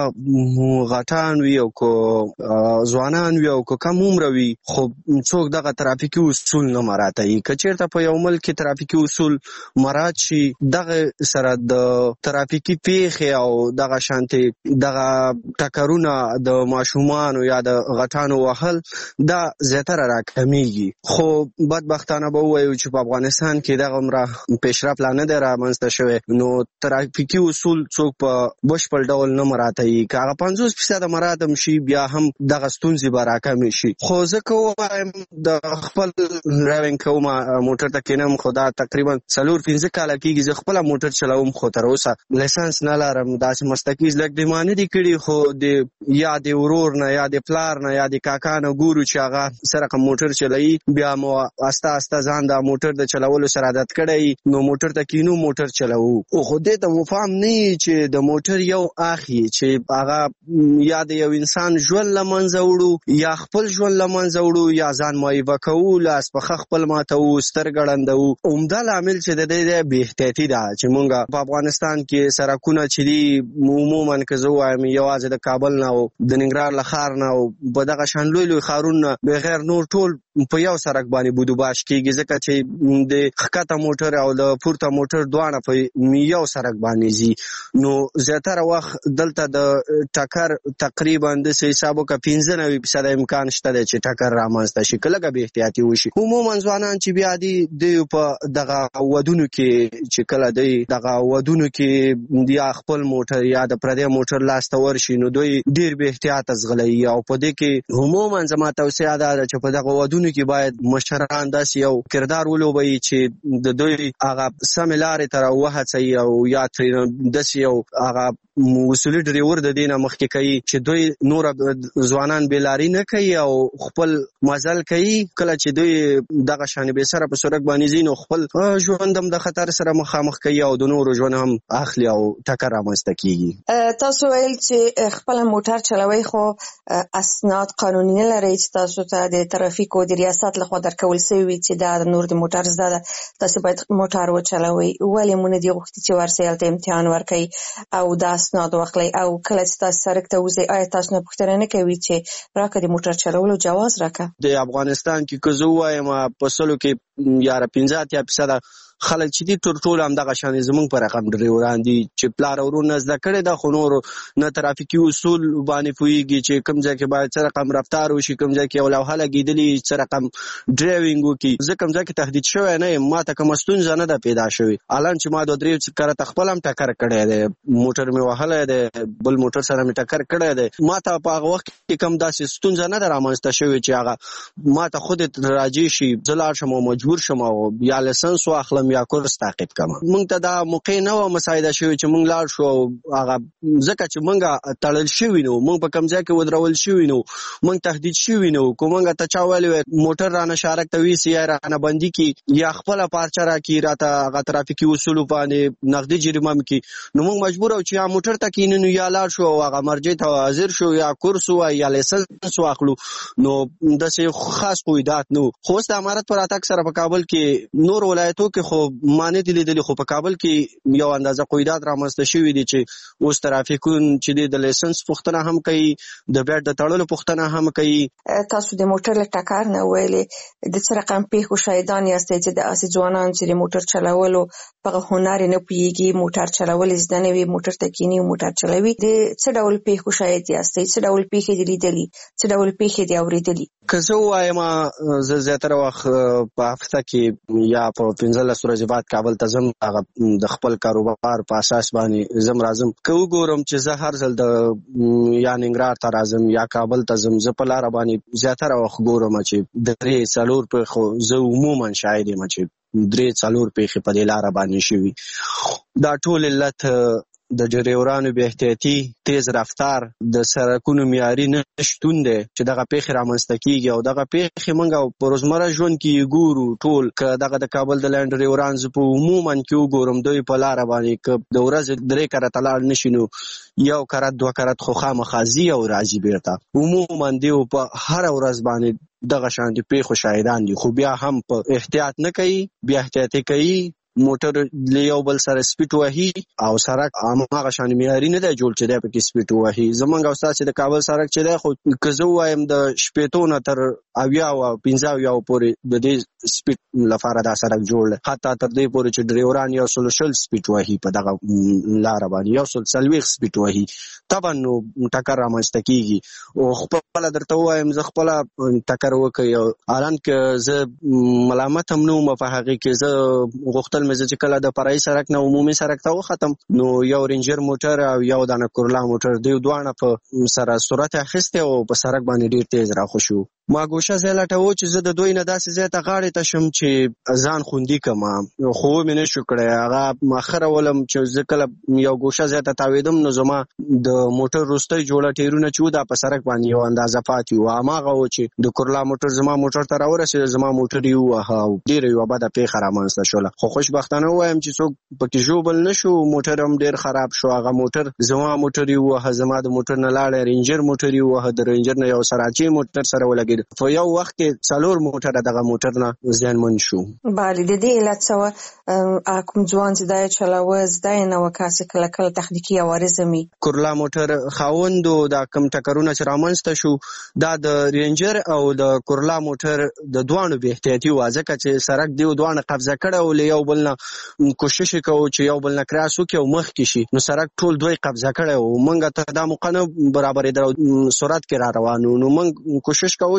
S13: هغه غټان وي او که ځوانان وي او که کم عمر وي خو څوک دغه ترافیکي اصول نه مراعاتوي. که چېرته په یو ملک کې ترافیکي اصول مراعات شي دغه سره د ترافیکي پیښې او دغه شانتې دغه ټکرونه د ماشومانو یا د غټانو وهل دا زیاتره راکمیږي. خو بدبختانه به ووایو چې په افغانستان کې دغه عمره پیشرفت لا نه دی رامنځته شوی نو ترافیکي اصول څوک په بشپړ ډول نه مراعاتوي. که هغه پنځوس فیصده مراعات هم شي بیا هم دغه ستونزې به راکمې شي. خو زه که ووایم د خپل ډرایوینګ کوم موټر ته کینم خو دا تقریبا څلور پنځه کاله کېږي زه خپله موټر چلوم خو تر اوسه لیسنس نه لرم. داسې مستقیز لږ ډیمانه دي کړي خو د یا د ورور نه یا د پلار نه یا د کاکا نه ګورو چې هغه سره موټر چلوي بیا مو استه استه ځان د موټر د چلولو سره عادت کړی نو موټر ته کینو موټر چلوو. خو دې ته مفهوم نه چې د موټر یو اخی چې هغه یا د یو انسان ژوند لمنځه وړو یا خپل ژوند لمنځه وړو یا ځان مایبه کوو لاس پخه خپل ماتوو سترګ ړندوو. عمده لامل چې د دې بې احتیاطي ده چې مونږ په افغانستان کې سړکونه چې دي عموما که زه ووایم یوازې د کابل نه او د ننګرهار له ښار نه او په دغه شان لوی لوی ښارونه بغیر نور ټول په یو سړک باندې بودوباش کېږي ځکه چې د ښکته موټر او د پورته موټر دواړه په یو سړک باندې ځي نو زیاتره وخت دلته د ټکر تقریبا د حسابو کا پنځه نوي فیصد امکان شته چې ټکر رامنځته شي کله به احتیاطي وشي. عموما ځوانان چې بیا دي د په دغه ودونو کې چې کله دی دغه ودونو کې یا خپل موټر یا د پردي موټر لاس ته ورشي نو دوی ډیر به احتیاط ځغلي او په دې کې عموما زما توصیه ده چې په دغه ودونو کې باید مشران داسې یو کردار ولوبوي چې د دوی هغه سم لارې ته راوهڅوي او یا داسې یو هغه وسولي ډریور د دینه مخکې کوي چې دوی نور ځوانان بیلاری نه کوي او خپل مزل کوي. کله چې دوی دغه شان به سره په سړک باندې زینو خپل ژوندم د خطر سره مخامخ کوي او د نور ژوند هم اخلي او ټکر رامنځته کیږي.
S16: تاسو ویل چې خپل موټر چلوي خو اسناد قانوني نه لري چې تاسو ته د ترافیکو د ریاست لخوا درکول شوی چې دا نور د موټر زده تاسو باید موټر وچلوي. ولې مونږ دی وخت چې ورسېل ته امتحان ورکړي او دا اسناد واخلي او کله چې تاسو سرک ته وځي آیا تاسو نه پوښتنه نه کوي چې راکړه د موټر چلولو جواز راکړه؟ د
S13: افغانستان کې که زه وایم په سلو کې یا پنځه اتیا فیصده خلک چې دي ټول ټول هم دغه شان زمونږ په رقم ډریوران دي چې پلار ورونه زده کړي دا خو نور نه ترافیکي اصول باندې پوهیږي چې کوم ځای کې باید څه رقم رفتار وشي، کوم ځای کې یو لوحه لګېدلې څه رقم ډرایوینګ وکړي. زه کوم ځای کې تهدید شوی نه یم، ما ته کومه ستونزه نه ده پیدا شوې. الان چې ما دوه درې کرته خپل هم ټکر کړی دی، موټر مې وهلی دی، بل موټر سره مې ټکر کړی دی. ما ته په هغه وخت کې کوم داسې ستونزه نه ده رامنځته شوې چې هغه ما ته خود راجع شي زه لاړ شم او مجبور شم او یا لایسنس واخلم یا کورس تعقیب کړم. موږ ته دا موقع نه و مساعده شوې چې موږ لاړ شو هغه ځکه چې موږ تړل شوي نو، موږ په کوم ځای کې ودرول شوي نو، موږ تهدید شوي نو. که موږ ته چا ویلي وی موټر رانه شارک ته ویسي یا رانه بندي کړي یا خپله پارچه راکړي راته هغه ترافیکي اصولو باندې نغدي جریمه م کړي، نو موږ مجبور یو چې یا موټر ته کښېنو یا لاړ شو او هغه مرجع ته حاضر شو یا کورس ووایو یا لایسنس واخلو. نو داسې خاص قیودات نو. خو اوس د امارت په راتګ سره په کابل کې نور ولایتو کې خو ما نه دي لیدلي، خو په کابل کې یو اندازه قیودات رامنځته شوي دي چې اوس ترافیکون چې دی د لایسنس پوښتنه هم کوي، د بیټ د تړلو پوښتنه هم کوي.
S16: تاسو د موټر له ټکر نه ویلې د څه رقم پیښو شاهدان یاستئ چې د اسې ځوانان چې د موټر چلولو په هنر نه پوهېږي، موټر چلول زده نه وي، موټر ته کښېني او موټر چلوي، د څه ډول پیښو شاهد یاستئ؟ څه ډول پیښې دي لیدلي؟ څه ډول پیښې دي اورېدلي؟
S13: که زه ووایم زه زیاتره وخت په هفته کې یا په پنځلس ورځې بعد کابل ته ځم، هغه د خپل کاروبار په اساس باندې زم راځم. که وګورم چې زه هر ځل د یا ننګرهار ته راځم یا کابل ته ځم، زه په لاره باندې زیاتره وخت ګورم چې درې څلور پیښو زه عموما شاهد یم چې درې څلور پیښې په دې لاره باندې شوي. دا ټول علت د ډریورانو بې احتیاطي، تیز رفتار، د سړکونو معیاري نه شتون دی چې دغه پیښې رامنځته کیږي. او دغه پیښې موږ په روزمره ژوند کې ګورو ټول. که دغه د کابل د لاین ډریوران زه په عموما کې وګورم، دوی په لاره باندې که د ورځې درې کرته لاړ نه شي نو یو کرت دوه کرت خو خامخا ځي او راځي بیرته. عموما دوی په هره ورځ باندې دغه شان د پیښو شاهدان دي، خو بیا هم په احتیاط نه کوي، بیا احتیاطي کوي. موټر له یو بل سره سپیډ وهي او سړک هماغه شان معیاري نه دی جوړ چې دی پکې سپیډ وهي. زمونږ او ستاسې د کابل سړک چې دی خو که زه ووایم د شپېتو نه تر اویاو او پنځه اویاو پورې د دې سپیډ لپاره دا سړک جوړ دی، حتی تر دې پورې چې ډریوران یو سل شل سپیډ وهي په دغه لاره باندې، یو سل څلوېښت سپیډ وهي. طبعا نو ټکر رامنځته کېږي. او خپله درته ووایم زه خپله ټکر وکړي الان که زه ملامت هم نه وم په هغې کې، زه غوښتل مې زه چې کله د فرعي سړک نه عمومي سړک ته وختم نو یو رینجر موټر او یو دانه کورلا موټر دوی دواړه په سره سرعت اخیستی او په سړک باندې ډېر تیز راخو شو. ما ګوشه ځای لټوه چې زه د دوی نه داسې ځای ته غاړې ته شم چې ځان خوندي کړم، خو ومې نه شو کړی. هغه ماخره ولم چې زه کله یو ګوشه ځای ته تاوېدم نو زما د موټر وروستی جوړه ټیرونه چې وو دا په سړک باندې یو اندازه پاتې وو. هماغه و چې د کورلا موټر زما موټر ته راورسېده، زما موټر یې ووهه او ډېره یوه بده پیښه رامنځته شوله. خو خوشبختانه ووایم چې څوک پکې ژوبل نه شو، موټر هم ډېر خراب شو. هغه موټر زما موټر یې ووهه، زما د موټر نه لاړی رینجر موټر یې ووهه، د رینجر نه یو سراچی موټر سره ولګېد. په یو وخت کې څلور موټر دغه موټر نه زیانمن شو.
S16: بله د دې علت څه وه؟ کوم ځوان چې دا یې چلاوه زده یې نه وه، کاسې کله کله تخنیکي عوارض هم وي.
S13: کورلا موټر خاوندو دا کوم ټکرونه چې رامنځته شو دا د رینجر او د کورلا موټر د دواړو بې احتیاطي وه، ځکه چې سړک دوی دواړه قبضه کړی او له یو بل نه کوشش یې کوو چې یو بل نه کراس وکړي او مخکې شي، نو سړک ټول دوی قبضه کړی و. موږ ته دا موقع نه برابرېده، سرعت کې را روان وو، نو موږ کوشش کوو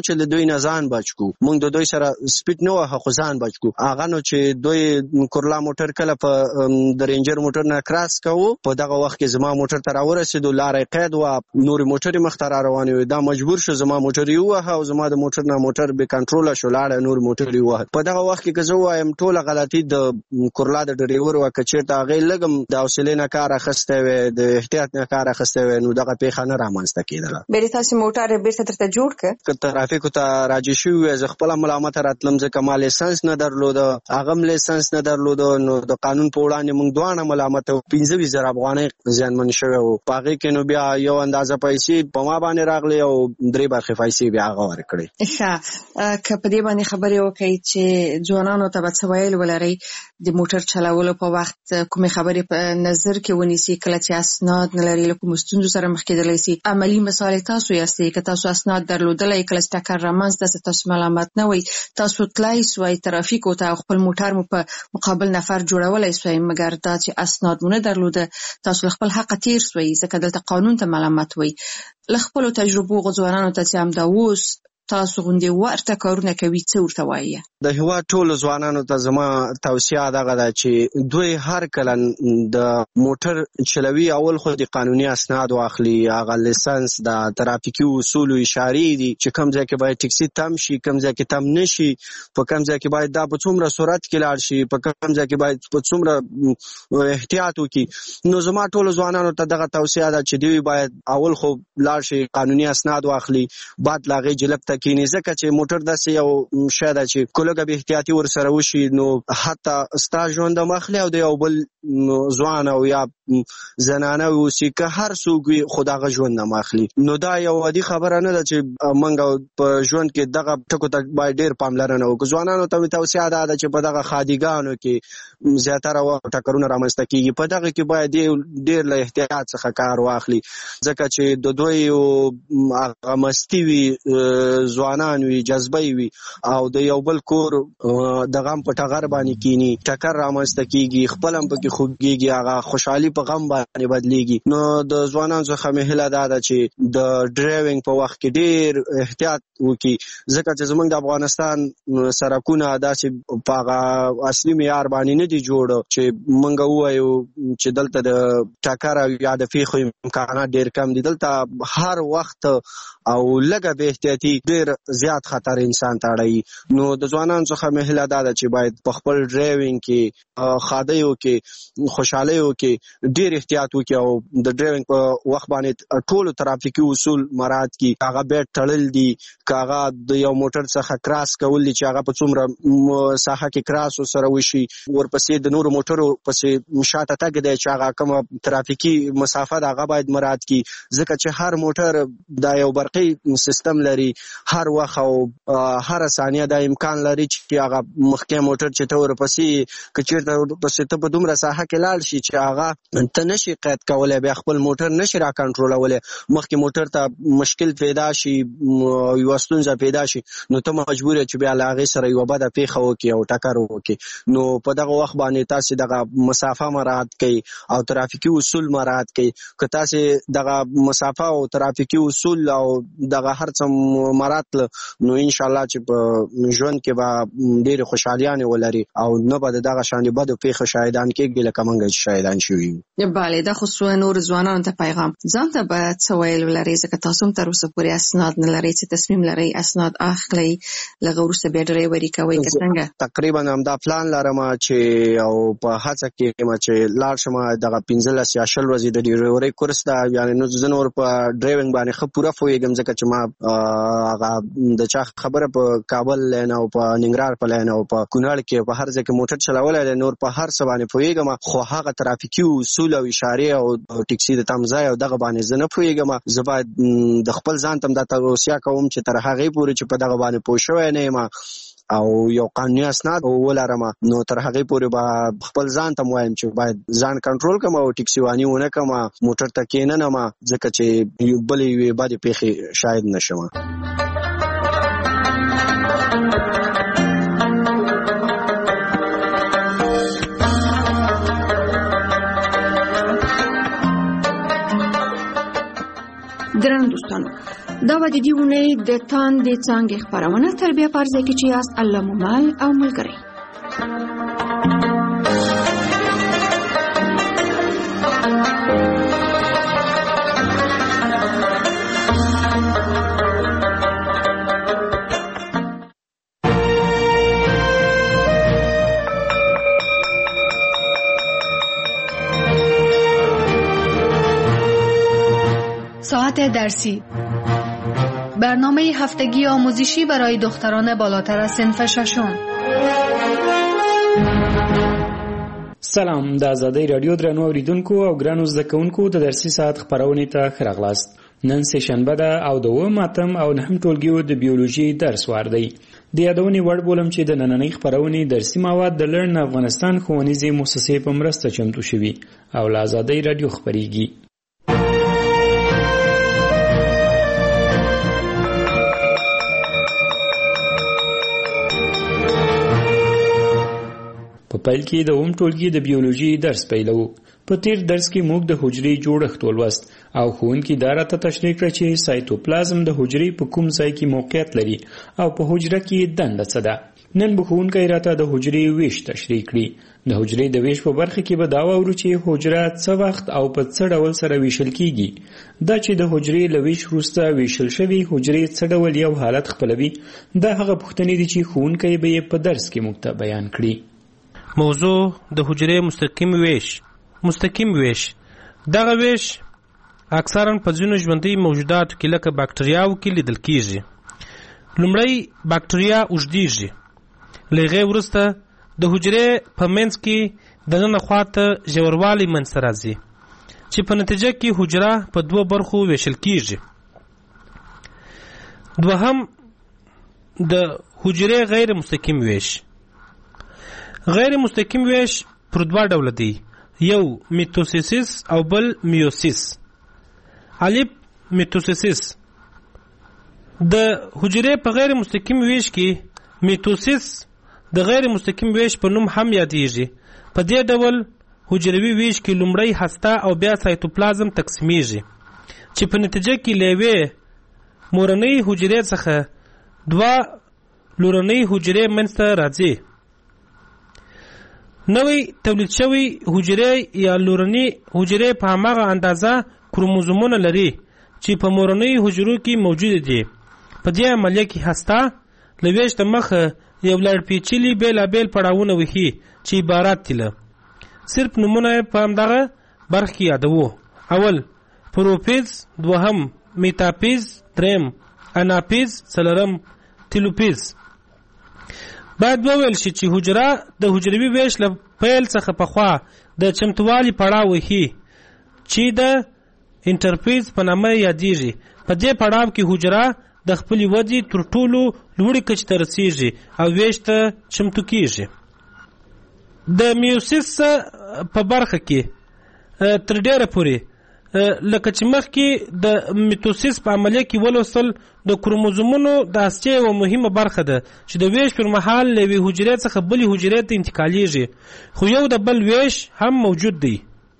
S13: چې د دوی نه ځان بچ کو موږ د دوی سره سپیډ نه وه خو ځان بچ کو هغه نو چې دوی کورلا موټر کله په د رینجر موټر نه کراس کوو په دغه وخت کې زما موټر ته راورسېدو لارې قید و نور موټر مخ ته روان وي دا مجبور شو زما موټر یو او زما د موټر نه موټر به کنټرول شو لاړ نور موټر یو په دغه وخت کې که زه وایم ټوله غلطي د کورلا د ډرایور و که چېرته هغې لږ هم د حوصلې نه کار اخیستی وی د احتیاط نه کار اخیستی وی نو دغه پیښه نه رامنځته کېدله
S16: بیا تاسې موټر بیرته درته جوړ کړ
S13: که ترافیکو ته راجع شوي وی زه خپله ملامته راتلم ځکه ما لیسنس نه درلوده هغه هم لیسنس نه درلوده نو د قانون په وړاندې موږ دواړه ملامت وو پنځه ویشت زره افغانۍ زیانمن شوی وو په هغې کې نو بیا یو اندازه پیسې په ما باندې راغلې او درې برخې پیسې بیا هغه ورکړې
S16: ښه که په دې باندې خبرې وکړئ چې ځوانانو ته به څه ویل ولرئ د موټر چلولو په وخت کومې خبرې په نظر کې ونیسي کله چې اسناد نه لري له کومو ستونزو سره مخ کېدلی سي عملي مثال تاسو یاستئ که تاسو اسناد درلودلی کله چې ټکر رامنځته سي تاسو ملامت نه وئ تاسو تلای سوئ ترافیکو ته خپل موټر مو په مقابل نفر جوړولی سوئ مګر دا چې اسناد مو نه درلوده تاسو خپل حق تیر سوئ ځکه دلته قانون ته ملامت وئ له خپلو تجربو ځوانانو ته چې همدا اوس تاسو غوندې ورته کارونه کوي څه ورته وایي
S13: د هیواد ټولو ځوانانو ته زما توصیه دغه ده چې دوی هر کله د موټر چلوي اول خو د قانوني اسناد واخلي هغه لیسنس د ترافیکي اصولو اشارې دي چې کوم ځای کې باید ټکسي تم شي کوم ځای کې تم نشي په کوم ځای کې باید دا په څومره سرعت کې لاړ شي په کوم ځای کې باید په څومره احتیاط وکړي نو زما ټولو ځوانانو ته دغه توصیه ده چې دوی باید اول خو لاړ شي قانوني اسناد واخلي بعد لا غي جلب کینی ځکه چې موټر داسې یو شی ده چې کولګه به احتیاطي ورسره وشي نو حتی ستا ژوند هم اخلي او د یو بل ځوان او یا زنانه اوسي که هر څوک وي خو د هغه ژوند هم اخلي نو دا یو عادي خبره نه ده چې موږ په ژوند کې دغه ټکو ته باید ډېر پاملرنه وکړو ځوانانو ته مې توصیه دا ده چې په دغه خادیګانو کې زیاتره وخت ټکرونه رامنځته کېږي په دغه کې باید ډېر له احتیاط څخه کار واخلي ځکه چې د دوی هغه مستي وي ځوانان وي جذبه وي او د یو بل کور د غم په ټغر باندې کینی ټکر رامنځته کیږي خپل هم پکې خوږیږي هغه خوشحالي په غم باندې بدلیږي نو د ځوانانو څخه مې هیله دا ده چې د ډرایوینګ په وخت کې ډیر احتیاط وکړي ځکه چې زموږ د افغانستان سړکونه داسې په هغه اصلي معیار باندې نه دي جوړ چې موږ ووایو چې دلته د ټکر او یا د پیښو امکانات ډیر کم دي دلته هر وخت او لږه به احتیاطي ډیر زیات خطر انسان ته اړوي نو د ځوانانو څخه مې هیله دا ده چې باید په خپل ډرایوینګ کې خادیو کې خوشحالیو کې ډیر احتیاط وکړي او د ډرایوینګ په وخت باندې ټول ترافیکي اصول مراعات کړي هغه بیټ تړل دي که هغه د یو موټر څخه کراس کول دي چې هغه په څومره ساحه کې کراس ورسره وشي ورپسې د نورو موټرو پسې شاته تګ دی چې هغه کومه ترافیکي مسافه ده هغه باید مراعات کړي ځکه چې هر موټر دا یو برقي سیستم لري هر وخت او هر ثانیه دا امکان لري چې هغه مخکې موټر چې ته ورپسې که چېرته ورپسې ته په دومره ساحه کې لاړ شي چې هغه ته نشي قید کولی بیا خپل موټر نشي را کنټرولولی مخکې موټر ته مشکل پیدا شي یوه ستونزه پیدا شي نو ته مجبور یې چې بیا له هغې سره یوه بده پیښه وکړي او ټکر وکړي نو په دغه وخت باندې تاسې دغه مسافه مراعات کړئ او ترافیکي اصول مراعات کړئ که تاسې دغه مسافه او ترافیکي اصول او دغه هر څه مراعات نو ان شاء الله چې په ژوند کې به ډېرې خوشحالیانې ولري او نه به د دغه شانې بدو پیښو شاهدان کېږي لکه موږ چې شاهدان شوي یو.
S16: بله دا خو څو نورو ځوانانو ته پیغام ځان ته به څه ویل ولرئ ځکه تاسو هم تر اوسه پورې اسناد نه لرئ چې تصمیم لرئ اسناد اخلئ له هغه وروسته بیا ډرایوري کوئ که څنګه
S13: تقریبا همدا پلان لرم چې او په هڅه کې یم چې لاړ شم دغه پنځلس یا شل ورځې د ډرایورۍ کورس ده یعنې نو زه نور په ډرایوینګ باندې ښه پوره پوهېږم ځکه چې ما هغه د چا خبره په کابل لین او په ننګرهار په لین او په کونړ کې په هر ځای کې موټر چلولی دی نور په هر څه باندې پوهېږم خو هغه ترافیکي اصول او اشارې او ټکسي د تم ځای او دغه باندې زه نه پوهېږم زه باید د خپل ځان ته هم دا توصیه کوم چې تر هغې پورې چې په دغه باندې پوه شوی نه یم او یو قانوني اسناد ولرم نو تر هغې پورې به خپل ځان ته وایم چې باید ځان کنټرول کړم او ټکسي واني ونه کړم موټر ته کښېننم ځکه چې بلې یوې بدې پیښې شاید نه شم.
S12: درنو دوستانو دا و د دې اونۍ د تاندې څانګې خپرونه تر بیا په ځای کې چې یاست الله مو مل او ملګری.
S17: ساعت درسی، برنامه هفتگی آموزشی برای دختران بالاتر از صنف ششم.
S11: سلام، د آزادۍ رادیو درنو اوریدونکو او ګرانو زده کوونکو د درسي ساعت خپرونې ته ښه راغلاست. نن سه شنبه ده او د اووم اتم او نهم ټولګیو د بیولوژي درس وار دی. د یادونې وړ بولم چې د نننۍ خپرونې درسي مواد د لرن افغانستان ښوونیزې مؤسسې په مرسته چمتو شوي او له آزادۍ رادیو خپریږي. په پیل کې د اووم ټولګي د بیولوژي درس پیلو. په تیر درس کې موږ د حجرې جوړښت ولوست او ښوونکي دا راته تشریح کړه چې سایتوپلازم د حجرې په کوم ځای کې موقعیت لري او په حجره کې دنده څه ده. نن به ښوونکی راته د حجرې ویش تشریح کړي. د حجرې د ویش په برخه کې به دا واورو چې حجره څه وخت او په څه ډول سره ویشل کیږي. دا چې د حجرې له ویش وروسته ویشل شوي حجرې څه ډول یو حالت خپلوي، دا هغه پوښتنې دي چې ښوونکی به یې په درس کې موږ ته بیان کړي.
S18: موضوع د حجرې مستقیم ویش. مستقیم ویش دغه ویش اکثرا په ځینو ژوندۍ موجوداتو کې لکه باکتریاو کې لیدل کیږي. لومړی باکتریا اوږدیږي، له هغې وروسته د حجرې په منځ کې دننه خواته ژوروالی منځته راځي چې په نتیجه کې حجره په دوه برخو ویشل کیږي. دوهم د حجرې غیر مستقیم ویش. غیر مستقیم ویش پر دوه ډوله دی، یو میتوسیس او بل میوسیس. الف میتوسیس. د حجرې په غیر مستقیم ویش کې میتوسیس د غیر مستقیم ویش په نوم هم یادېږي. په دې ډول حجروي ویش کې لومړی هسته او بیا سایتوپلازم تقسیمیږي چې په نتیجه کې له یوې مورنۍ حجرې څخه دوه لورنۍ حجرې منځته راځي. نوې تولید شوی حجرې یا لورنۍ حجرې په هماغه اندازه کروموزومونه لري چې په مورنۍ حجرو کې موجود دي. په دې عملیه کې هسته له ویش د مخه یو لړ پیچلي بېلابېل پړاوونه وهي چې عبارت دي له صرف نومونه په همدغه برخه کې یادوو. اول پروفیز، دوهم میتاپیز، دریم اناپیز، څلورم تیلوپیز. باید وویل شي چې حجره د حجروي ویش له پیل څخه پخوا د چمتووالي پړاو وهي چې د انټرفیز په نامه یادېږي. په دې پړاو کې حجره د خپلې ودې تر ټولو لوړې کچې ته رسېږي او ویش ته چمتو کېږي. د میوسیس په برخه کې تر ډېره پورې لکه چې مخکې د میتوسیس په عملیه کې ولوستل، د کروموزومونو د هستې یوه مهمه برخه ده چې د ویش پر مهال له یوې حجرې څخه بلې حجرې ته انتقالېږي، خو یو د بل ویش هم موجود دی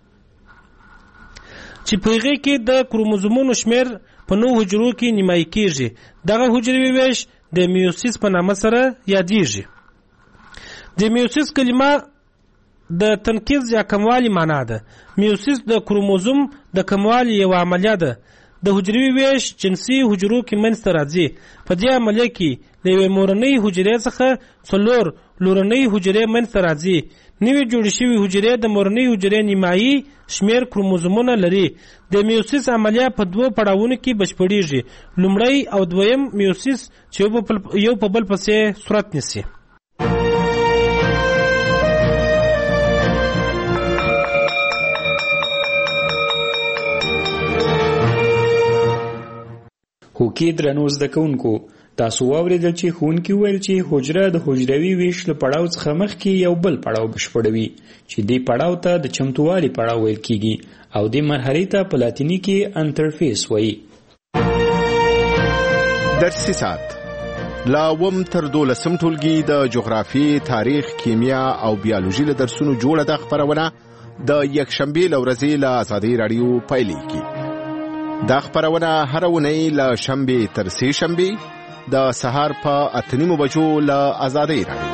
S18: چې په هغې کې د کروموزومونو شمېر په نو حجرو کې نیمایي کېږي. دغه حجروي ویش د میوسیس په نامه سره یادېږي. د میوسیس کلمه د تنقیز یا کموالي معنا ده. میوسیس د کروموزوم د کموالي یو عملیه ده. د حجروي ویش جنسي حجرو کې منځته راځي. په دې عملیه کې له یوې مورنۍ حجرې څخه څلور لورنۍ حجرې منځته راځي. نوې جوړې شوې حجرې د مورنۍ حجرې نیمایي شمېر کروموزومونه لري. د میوسیس عملیه په دوو پړاوونو کې بشپړېږي، لومړی او دویم میوسیس چې یو په بل پسې صورت نیسي.
S11: هوکې درنو زده کوونکو، تاسو واورېدل چې ښوونکي وویل چې حجره د حجروي ویش له پړاو څخه مخکې یو بل پړاو بشپړوي چې دې پړاو ته د چمتووالي پړاو ویل کیږي او دې مرحلې ته په لاتیني کې انټرفیس وایي.
S19: درسي ساعت لا اووم تر دولسم ټولګي د جغرافي، تاریخ، کیمیا او بیولوژي له درسونو جوړه ده خپرونه د یکشنبې له ورځې له آزادۍ راډیو پیلېږي. دا خبرونه هر اونۍ له شنبې تر سې شنبې د سهار په اته نیمو بجو له آزادۍ رادیو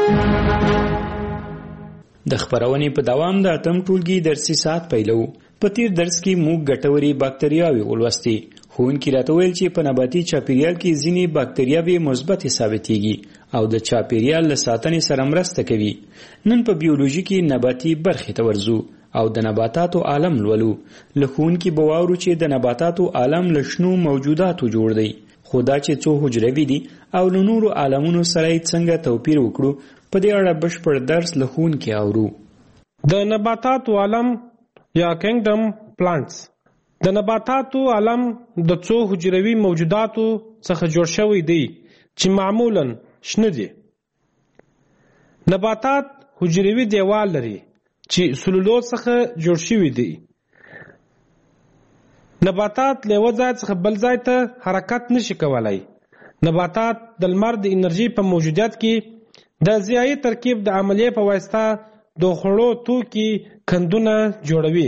S11: د خبرونې په دوام د اتم ټولګي درسي ساعت پیلو. په تیر درس کې موږ ګټوري باکتریاوې ولوستې. ښوونکي راته ویل چې په نباتي چاپیریال کې ځینې باکتریاوې مثبتې ثابتېږي او د چاپیریال له ساتنې سره مرسته کوي. نن په بیولوژي کې نباتي برخې ته ورځو او د نباتاتو عالم لولو. له ښوونکي به واورو چې د نباتاتو عالم له شنو موجوداتو جوړ دی، خو دا چې څو حجروي دي او له نورو عالمونو سره یې څنګه توپیر وکړو، په دې اړه بشپړ درس له ښوونکي اورو.
S18: د نباتاتو عالم یا کینګډم پلانټس. د نباتاتو عالم د څو حجروي موجوداتو څخه جوړ شوی دی چې معمولاً شنه دي. نباتات حجروي دیوال لري چې سلولوز څخه جوړ شوی دی. نباتات له یو ځای څخه بل ځای ته حرکت نشي کولای. نباتات د لمر د انرژي په موجودیت کې د ضیایي ترکیب د عملیې په واسطه د خوړو توکي کندونه جوړوي.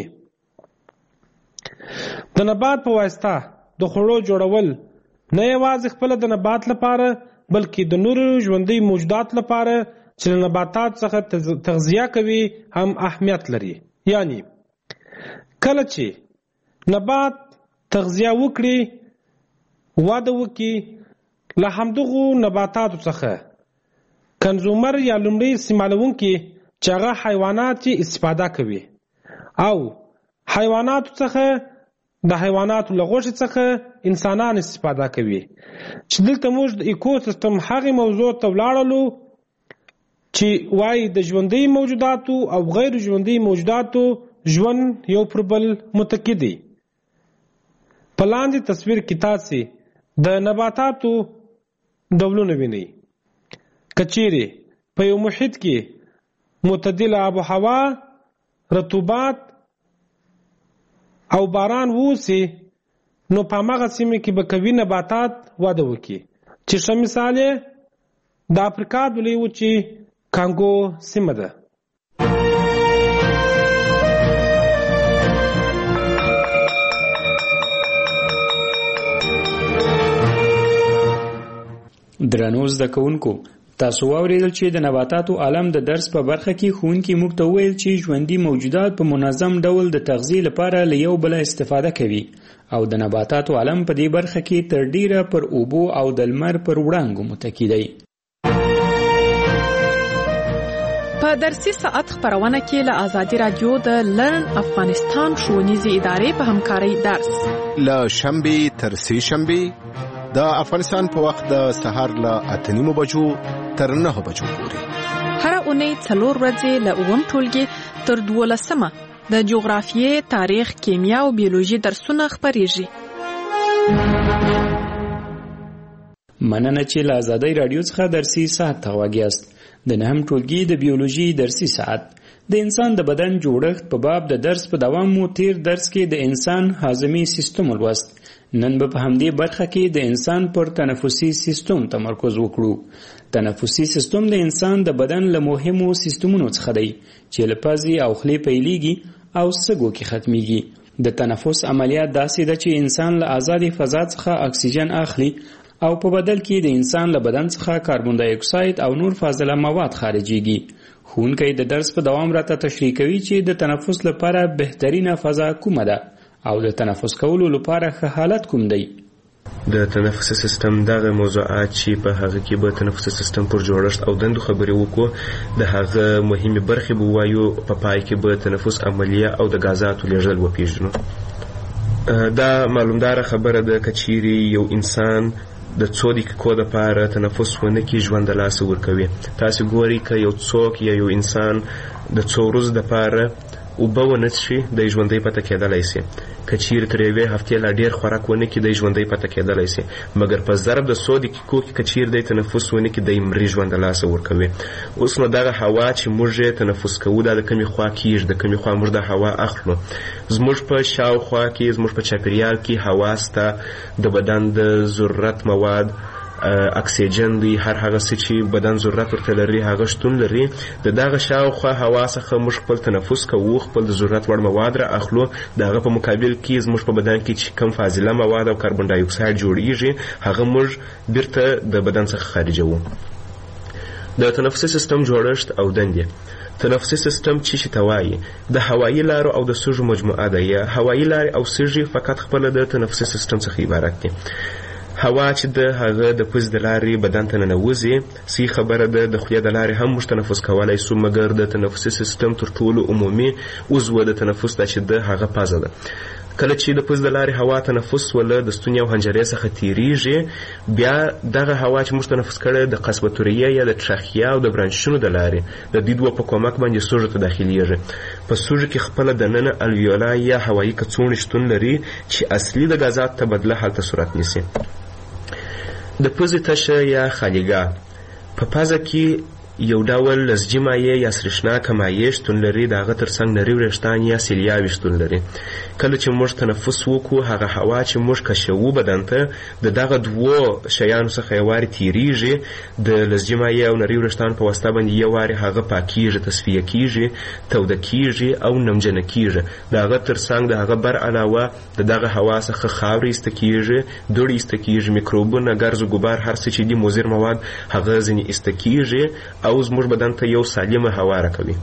S18: د نبات په واسطه د خوړو جوړول نه یوازې خپل د نبات لپاره بلکې د نورو ژوندۍ موجودات لپاره چې له نباتات څخه تغذیه کوي هم اهمیت لري. یعنی کله چې نبات تغذیه وکړي، واده وکړي، له همدغو نباتاتو څخه کنزومر یا لومړی استعمالونکي چې هغه حیوانات چې استفاده کوي او حیواناتو څخه د حیواناتو له غوښې څخه انسانان استفاده کوي. چې دلته موږ د ایکوسیستم هغې موضوع ته ولاړلو چې وایي د ژوندۍ موجوداتو او غیر ژوندۍ موجوداتو ژوند یو پر بل متکی دی. په لاندې تصویر کې تاسې د نباتاتو ډولونه وینئ. که چیرې په یو محیط کې معتدله آب و هوا، رطوبت او باران ووسي، نو په هماغه سیمه کې به قوي نباتات وده وکړي. چې ښه مثال یې د افریقا د لویې وچې کانګو سیمه ده.
S11: درنو زده کوونکو، تاسو واورېدل چې د نباتاتو عالم د درس په برخه کې ښوونکي موږ ته وویل چې ژوندي موجودات په منظم ډول د تغذیې لپاره له یو بله استفاده کوي او د نباتاتو عالم په دې برخه کې تر ډیره پر اوبو او د لمر پر وړانګو متکی دی.
S9: په درسي ساعت خبرونه کې له آزادي رادیو د لرن افغانستان ښوونیزې ادارې په همکارۍ درس
S19: له شنبې تر سې شنبې د افغانستان په وخت د سهار له اته نیمو بجو تر نهو بجو پورې.
S9: هر اونۍ څلور ورځې له اووم ټولګي تر دولسمه د جغرافیې، تاریخ، کیمیا او بیولوژي درسونه خپریږي.
S11: مننه چې له آزادۍ رادیو څخه درسي ساعت ته غواګیاست. د نهم ټولګي د بیولوژي درسي ساعت د انسان د بدن جوړښت په باب د درس په دوام مو تیر درس کې د انسان هاضمي سیستم ولوست. نن به په همدې برخه کې د انسان پر تنفسي سیستم تمرکز وکړو. تنفسي سیستم د انسان د بدن له مهمو سیستمونو څخه دی چې له پزې او خولې پیلېږي او سږو کې ختمیږي. د تنفس عملیات داسې ده چې انسان له آزادې فضا څخه اکسیجن اخلي او په بدل کې د انسان له بدن څخه کاربن دای اکساید او نور فاضله مواد خارجيږي. ښوونکی د درس په دوام راته تشریح کوي چې د تنفس لپاره بهترینه فضا کومه ده او د تنفس کولو لپاره ښه حالت کوم دی.
S20: د تنفسي سیستم دغه موضوعات چې په هغه کې به تنفسي سیستم پر جوړښت او دندو خبرې وکړو، د هغه مهمه برخې به وایو، په پای کې به تنفس عملیه او د غازاتو لیږدول وپیژنو. دا معلومدار خبره ده که چیرې یو انسان د څو دقیقو لپاره تنفس ونه کړي ژوند له لاسه ورکوي. تاسو ګورئ که یو څوک یا یو انسان د څو ورځو لپاره اوبه ونه څښي، د ژوندۍ پاتې کېدلی شي. که چیرې تر یوې هفتې لا ډېر خوراک ونه کړي، د ژوندۍ پاتې کېدلی شي. مګر په ضرب د څو دقیقو کې که چیرې دی تنفس ونه کړي، دی مري ژوند له لاسه ورکوي. اوس نو دغه هوا چې موږ یې تنفس کوو، دا د کومې خوا کېږي، د کومې خوا موږ د هوا اخلو. زموږ په شاوخوا کې، زموږ په چاپېریال کې هوا سته، د بدن د ضرورت مواد اکسیجن دی، هر هغه څه چې بدن ضرورت ورته لري هغه شتون لري. د دغه شاوخوا هوا څخه موږ خپل تنفس کوو، خپل د ضرورت وړ مواد را اخلو. دغه په مقابل کې زموږ په بدن کې چې کم فاضله مواد او کاربن ډای اکساید جوړیږي هغه موږ بیرته د بدن څخه خارجوو. د تنفسي سیستم جوړښت او دندې. تنفسي سیستم چې شي توایي د هوایي لارو او د سږو مجموعه ده. یا هوایي لارې او سږي فقط خپل د تنفسي سیستم څخه عبارت دي. هوا چې د هغه د پوز د لارې بدن ته ننوځي سی خبره ده. د خولې د لارې هم موږ تنفس کولی شو، مګر د تنفسي سیستم تر ټولو عمومي عضو د تنفس ده چې د هغه پزه ده. کله چې د پوز د لارې هوا تنفس ولا د ستوني او حنجرې څخه تیریږي، بیا دغه هوا چې موږ تنفس کړي د قصبه توریه یا د تراخیا او د برانشونو د لارې د دې دوه په کومک باندې سږو ته داخليږي. په سږو کې خپل دننه الویولا یا هوایي کڅوړې شتون لري چې اصلي د غازات تبادله حالت صورت نیسي. د پوزې تشه یا خالیګاه په پزه کې یو ډول لزجي مایع یا سرشناکه مایع شتون لري. د هغه ترڅنګ نري وریښتان یا سیلیاوې شتون لري. کله چې موږ تنفس وکړو هغه هوا چې موږ کشوو بدن ته د دغه دوو شیانو څخه یو وارې تیریږي. د لزجي مایع او نري وریښتانو په واسطه باندې یو وارې هغه پاکیږي، تصفیه کیږي، توده کیږي او نمجنه کیږي. د هغه ترڅنګ د هغه بر علاوه د دغه هوا څخه خاورې ایسته کیږي، دوړې ایسته کیږي، میکروبونه، ګرز و ګبار، هر څه چې دي مضر مواد هغه ځینې ایسته کیږي او زموږ بدن ته یو سالمه هوا راکوي.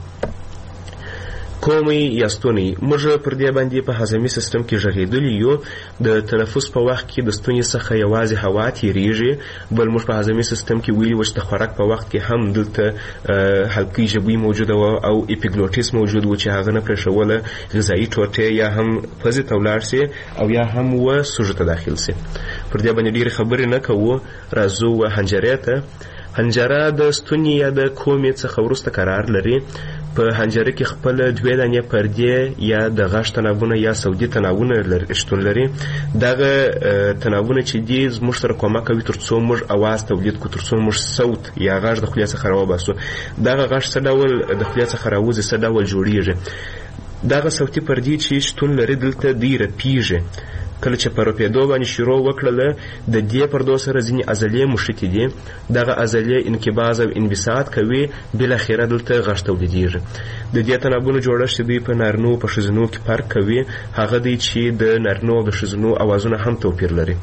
S20: کومي یا ستونی. موږ پر دې باندې په هضمي سیستم کې ژغېدلي یو. د تنفس په وخت کې د ستوني څخه یوازې هوا تیریږي، بل موږ په هضمي سیستم کې ویلي و چې د خوراک په وخت کې هم دلته حلقې ژبوي موجوده و او اپیګلوټیس موجود و چې هغه نه پرېښوله غذایي ټوټې یا هم پزې ته ولاړ سي او یا هم و سږو ته داخل سي. پر دې باندې ډېرې خبرې نه کوو. راځو و حنجرې ته. حنجره د ستوني یا د کومې څخه وروسته قرار لري. په حنجره کې خپل دوې دانې پردې یا د غاښ تناوونه یا سودي تناوونه شتون لري. دغه تناوونه چې دي زموږ سره کومک کوي تر څو موږ اواز تولید کړو، تر څو موږ صوت یا غاښ د خولې څخه راوباسو. دغه غاښ څه ډول د خولې څخه راوځي، څه ډول جوړیږي. دغه صوتي پردې چې شتون لري دلته دی رپیږي. کله چې په رپېدو باندې شروع وکړله د دې پردو سره ځینې عضلې مښتې دي. دغه عضلې انقباض او انبساط کوي، بالاخره دلته غږ تولیدېږي. د دې تنابونو جوړښت دوی په نارینو په ښځینو کې فرق کوي. هغه دی چې د نارینو او د ښځینو اوازونه هم توپیر لري.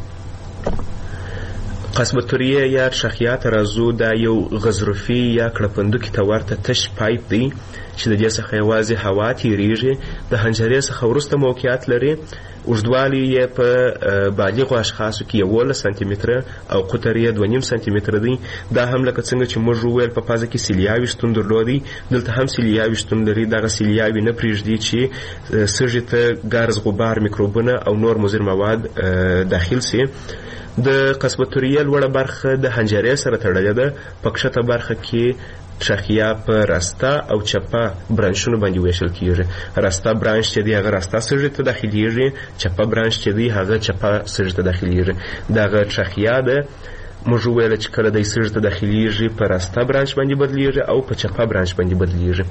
S20: قصبه توریه یا تراخیا ته راځو. دا یو غضروفي یا کړپندوکي ته ورته تش پایپ دی چې د دې څخه یوازې هوا تیریږي. د حنجرې څخه وروسته موقعیت لري. اوږدوالی یې په بالغو اشخاصو کې یولس سانتي متره او قطر یې دوه نیم سانتي متره دی. دا هم لکه څنګه چې موږ وویل په پازه کې سیلیاوې شتون درلودی، دلته هم سیلیاوې شتون لري. دغه سیلیاوې نه پرېږدي چې سږي ته ګرز، غبار، میکروبونه او نور مضر مواد داخل سي. د قصبه توریه لوړه برخه د حنجرې سره تړلې ده. په کښته برخه کې تراخیا په راسته او چپه برانشونو باندې ویشل کیږي. راسته برانش چې دی هغه راسته سږي ته داخليږي، چپه برانش چې دی هغه چپه سږي ته داخليږي. دغه تراخیا ده موږ ویل چې کله د سږي ته داخليږي په راسته برانش باندې بدلیږي او په چپه برانش باندې بدلیږي.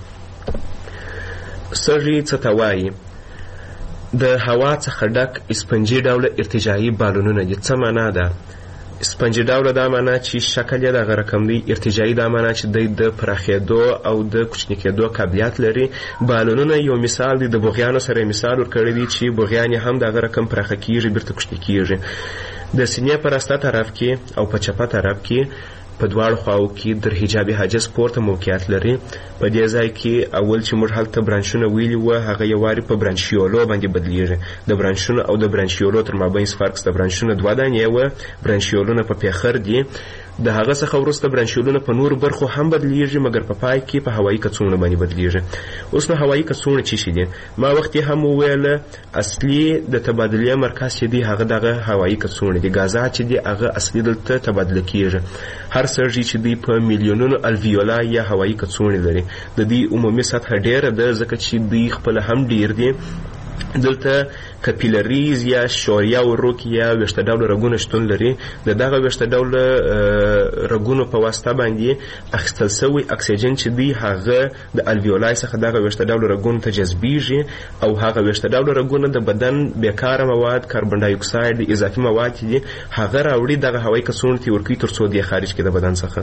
S20: سږي څه ته وایي؟ د هوا څخه ډک اسپنجي ډوله ارتجاعي بالونونه دي. څه معنا ده؟ اسپنجي ډوله دا معنا چې شکل یې دغه رقم دی. ارتجاعي دا معنا چې دی د پراخېدو او د کوچني کېدو قابلیت لري. بالونونه یو مثال دی. د بوغیانو سره مثال ورکړی دی چې بوغیان هم دغه رقم پراخه کیږي، بیرته کوچني کیږي. د سینې په راسته طرف کې او په چپه طرف کې په دواړو خواو کې در حجاب حاجز پورته موقعیت لري. په دې ځای کې اول چې موږ هلته برانشونه ویلي وو هغه یو وارې په برانشیولو باندې بدلیږي. د برانشونو او د برانشیولو تر مابین فرق شته. برانشونه دوه دانې وو، برانشیولونه په پیخر دي. د هغه څخه وروسته برانشیولونه په نور برخو هم بدلیږي، مګر په پای کې په هوایي کڅوړو باندې بدلیږي. اوس نو هوایي کڅوړه څه شي دي؟ ما وخت هم ویل اصلي د تبادلې مرکز چې دی هغه دغه هوایي کڅوړه دي. غازات چې دی هغه اصلي دلته تبادله کیږي. هر سږي چې دی په میلیونونو الویولا یا هوایي کڅوړې لري. د دې عمومي سطح ډیره ده ځکه چې دی خپل هم ډیر دي دلته کپیلریز یا شوریا وروک یا وشته ډول رګونه شتون لري. د دغه وشته ډول رګونو په واسطه باندې اخیستل شوی اکسیجن چې دی هغه د الویولای څخه دغه وشته ډول رګونو ته جذبیږي او هغه وشته ډول رګونه د بدن بیکاره مواد کاربن ډای اکساید اضافي مواد دي هغه راوړي دغه هوایي کڅوړو ته ورکوي تر څو دی خارج کړي د بدن څخه.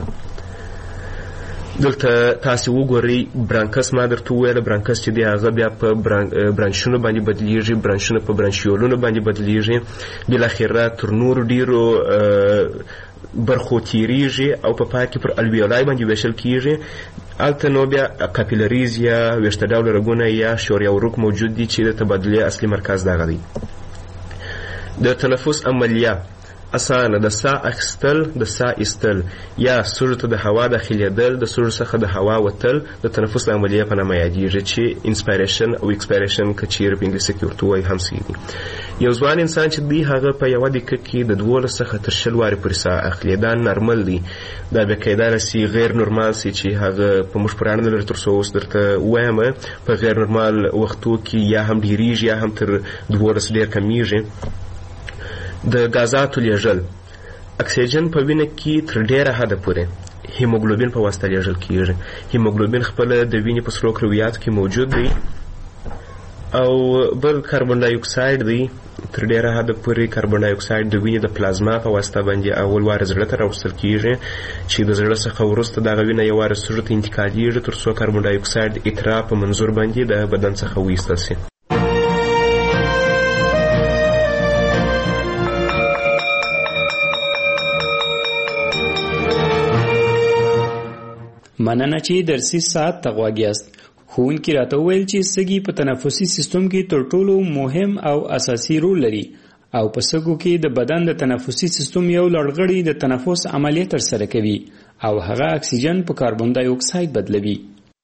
S20: دلته تاسو وګورئ برانکس ما درته وویل برانکس چې دی هغه بیا په برانشونو باندې بدلیږي برانشونه په برانشیولونو باندې بدلیږي بالاخره تر نورو ډیرو برخو تیریږي او په پای کې پر الویولای باندې ویشل کیږي. البته نو بیا کاپیلریز یا ویشته ډول رګونه یا شوریا وروک موجود دي چې د تبادلې اصلي مرکز دغه دی. د تنفس عملیه اسانه د سا اخیستل د سا ایستل یا سږو ته د هوا داخلېدل د سږو څخه د هوا وتل د تنفس عملیه په نامه یادیږي چې انسپایریشن او ایکسپایریشن که چیرې په انګلیسي کې ورته وایي هم سي دي. یو ځوان انسان چې دی هغه په یوه دقیقه کې د دولس څخه تر شل وارې پورې سا اخلي. دا نارمل دی. دا بیا کیدای سي غیر نورمال سي چې هغه په موږ پورې اړه نه لري تر څو اوس درته ووایم په غیر نورمال وختو کې یا هم ډیریږي یا هم تر دولس ډېر کمیږي. د غازاتو لیږل اکسیجن په وینه کې تر ډیره حده پورې هیموګلوبین په واسطه لیږل کیږي. هیموګلوبین خپله د وینې په سرو کرویاتو کې موجود دی او بل کاربن ډای اکساید دی. تر ډیره حده پورې کاربن ډای اکساید د وینې د پلازما په واسطه باندې اول وار زړه ته راوستل کیږي چې د زړه څخه وروسته دغه وینه یو وار سږو ته انتقالیږي تر څو کاربن ډای اکساید اترا په منظور باندې د بدن څخه وایستل شي.
S11: مننه چې درسي ساعت ته غوږ یاست. ښوونکي راته وویل چې سږي په تنفسي سیستم کې تر ټولو مهم او اساسي رول لري او په سږو کې د بدن د تنفسي سیستم یو لړغړی د تنفس عملیه ترسره کوي او هغه اکسیجن په کاربن ډای اکساید بدلوي.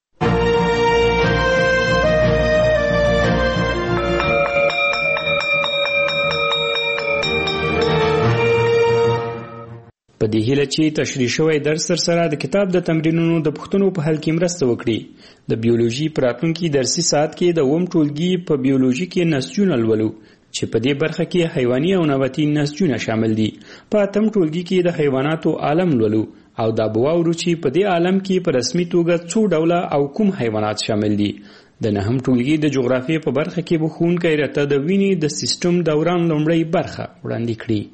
S11: په دې هیله چې تشریح شوی درس سره د کتاب د تمرینونو د پوښتنو په حل کې مرسته وکړي. د بیولوژي په راتلونکي درسي ساعت کې د اووم ټولګي په بیولوژي کې نسجونه لولو چې په دې برخه کې حیواني او نباتي نسجونه شامل دي. په اتم ټولګي کې د حیواناتو عالم لولو او دا به واورو چې په دې عالم کې په رسمي توګه څو ډوله او کوم حیوانات شامل دي. د نهم ټولګي د جغرافیې په برخه کې به ښوونکی راته د وینې د سیستم دوران لومړۍ برخه وړاندې کړي.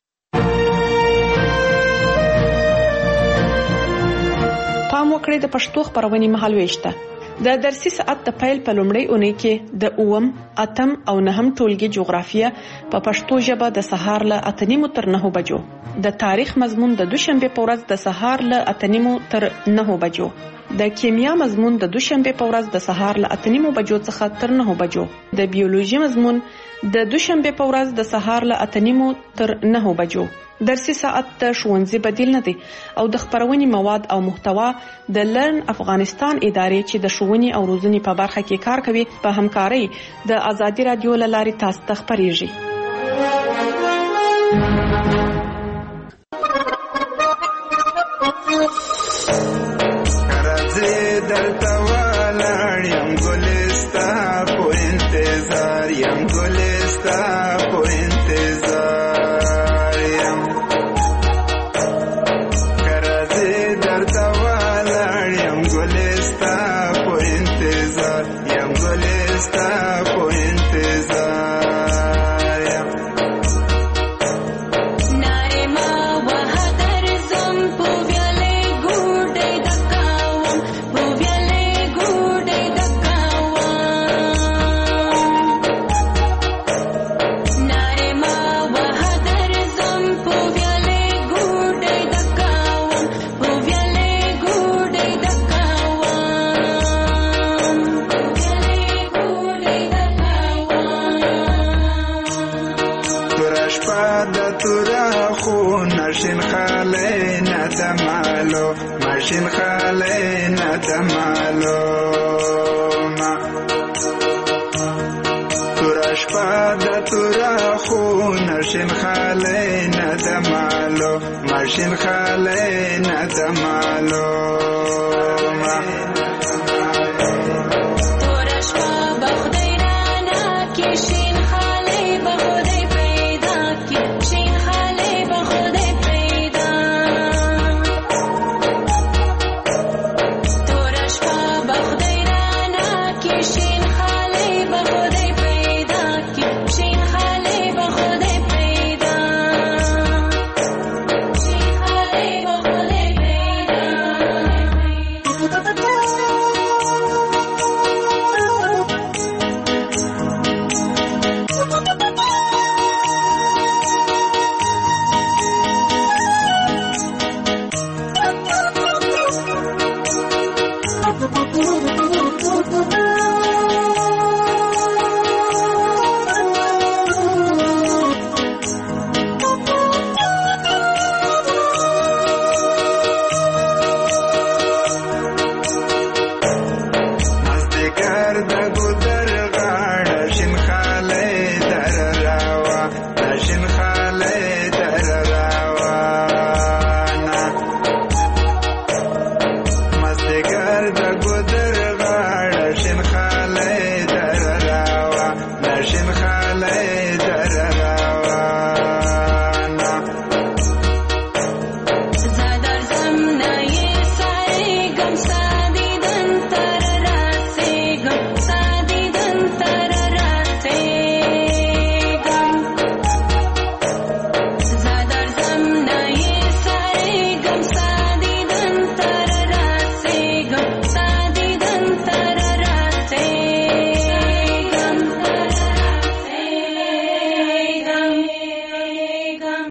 S9: پام وکړئ د پښتو خبرونې مهالويش ته. د درسي ساعت د پیل په لومړۍ اونۍ کې د اووم، اتم او نهم ټولګي جغرافیه په پښتو ژبه د سهار له اته نیمو تر نهو بجو، د تاریخ مضمون د دوشنبه په ورځ د سهار له اته نیمو تر نهو بجو، د کیمیا مضمون د دوشنبه په ورځ د سهار له اته نیمو بجو څخه تر نهو بجو، د بیولوژي مضمون د دوشنبه په ورځ د سهار له اته نیمو تر نهو بجو. درسي ساعت د ښوونځي بدیل نه دی او د خبرونې مواد او محتوا د لرن افغانستان ادارې چې د ښوونې او روزنې په برخه کې کار کوي په همکارۍ د ازادي رادیو له لارې تاسو ته خبرېږي.
S21: ماشین خاله نه دمالو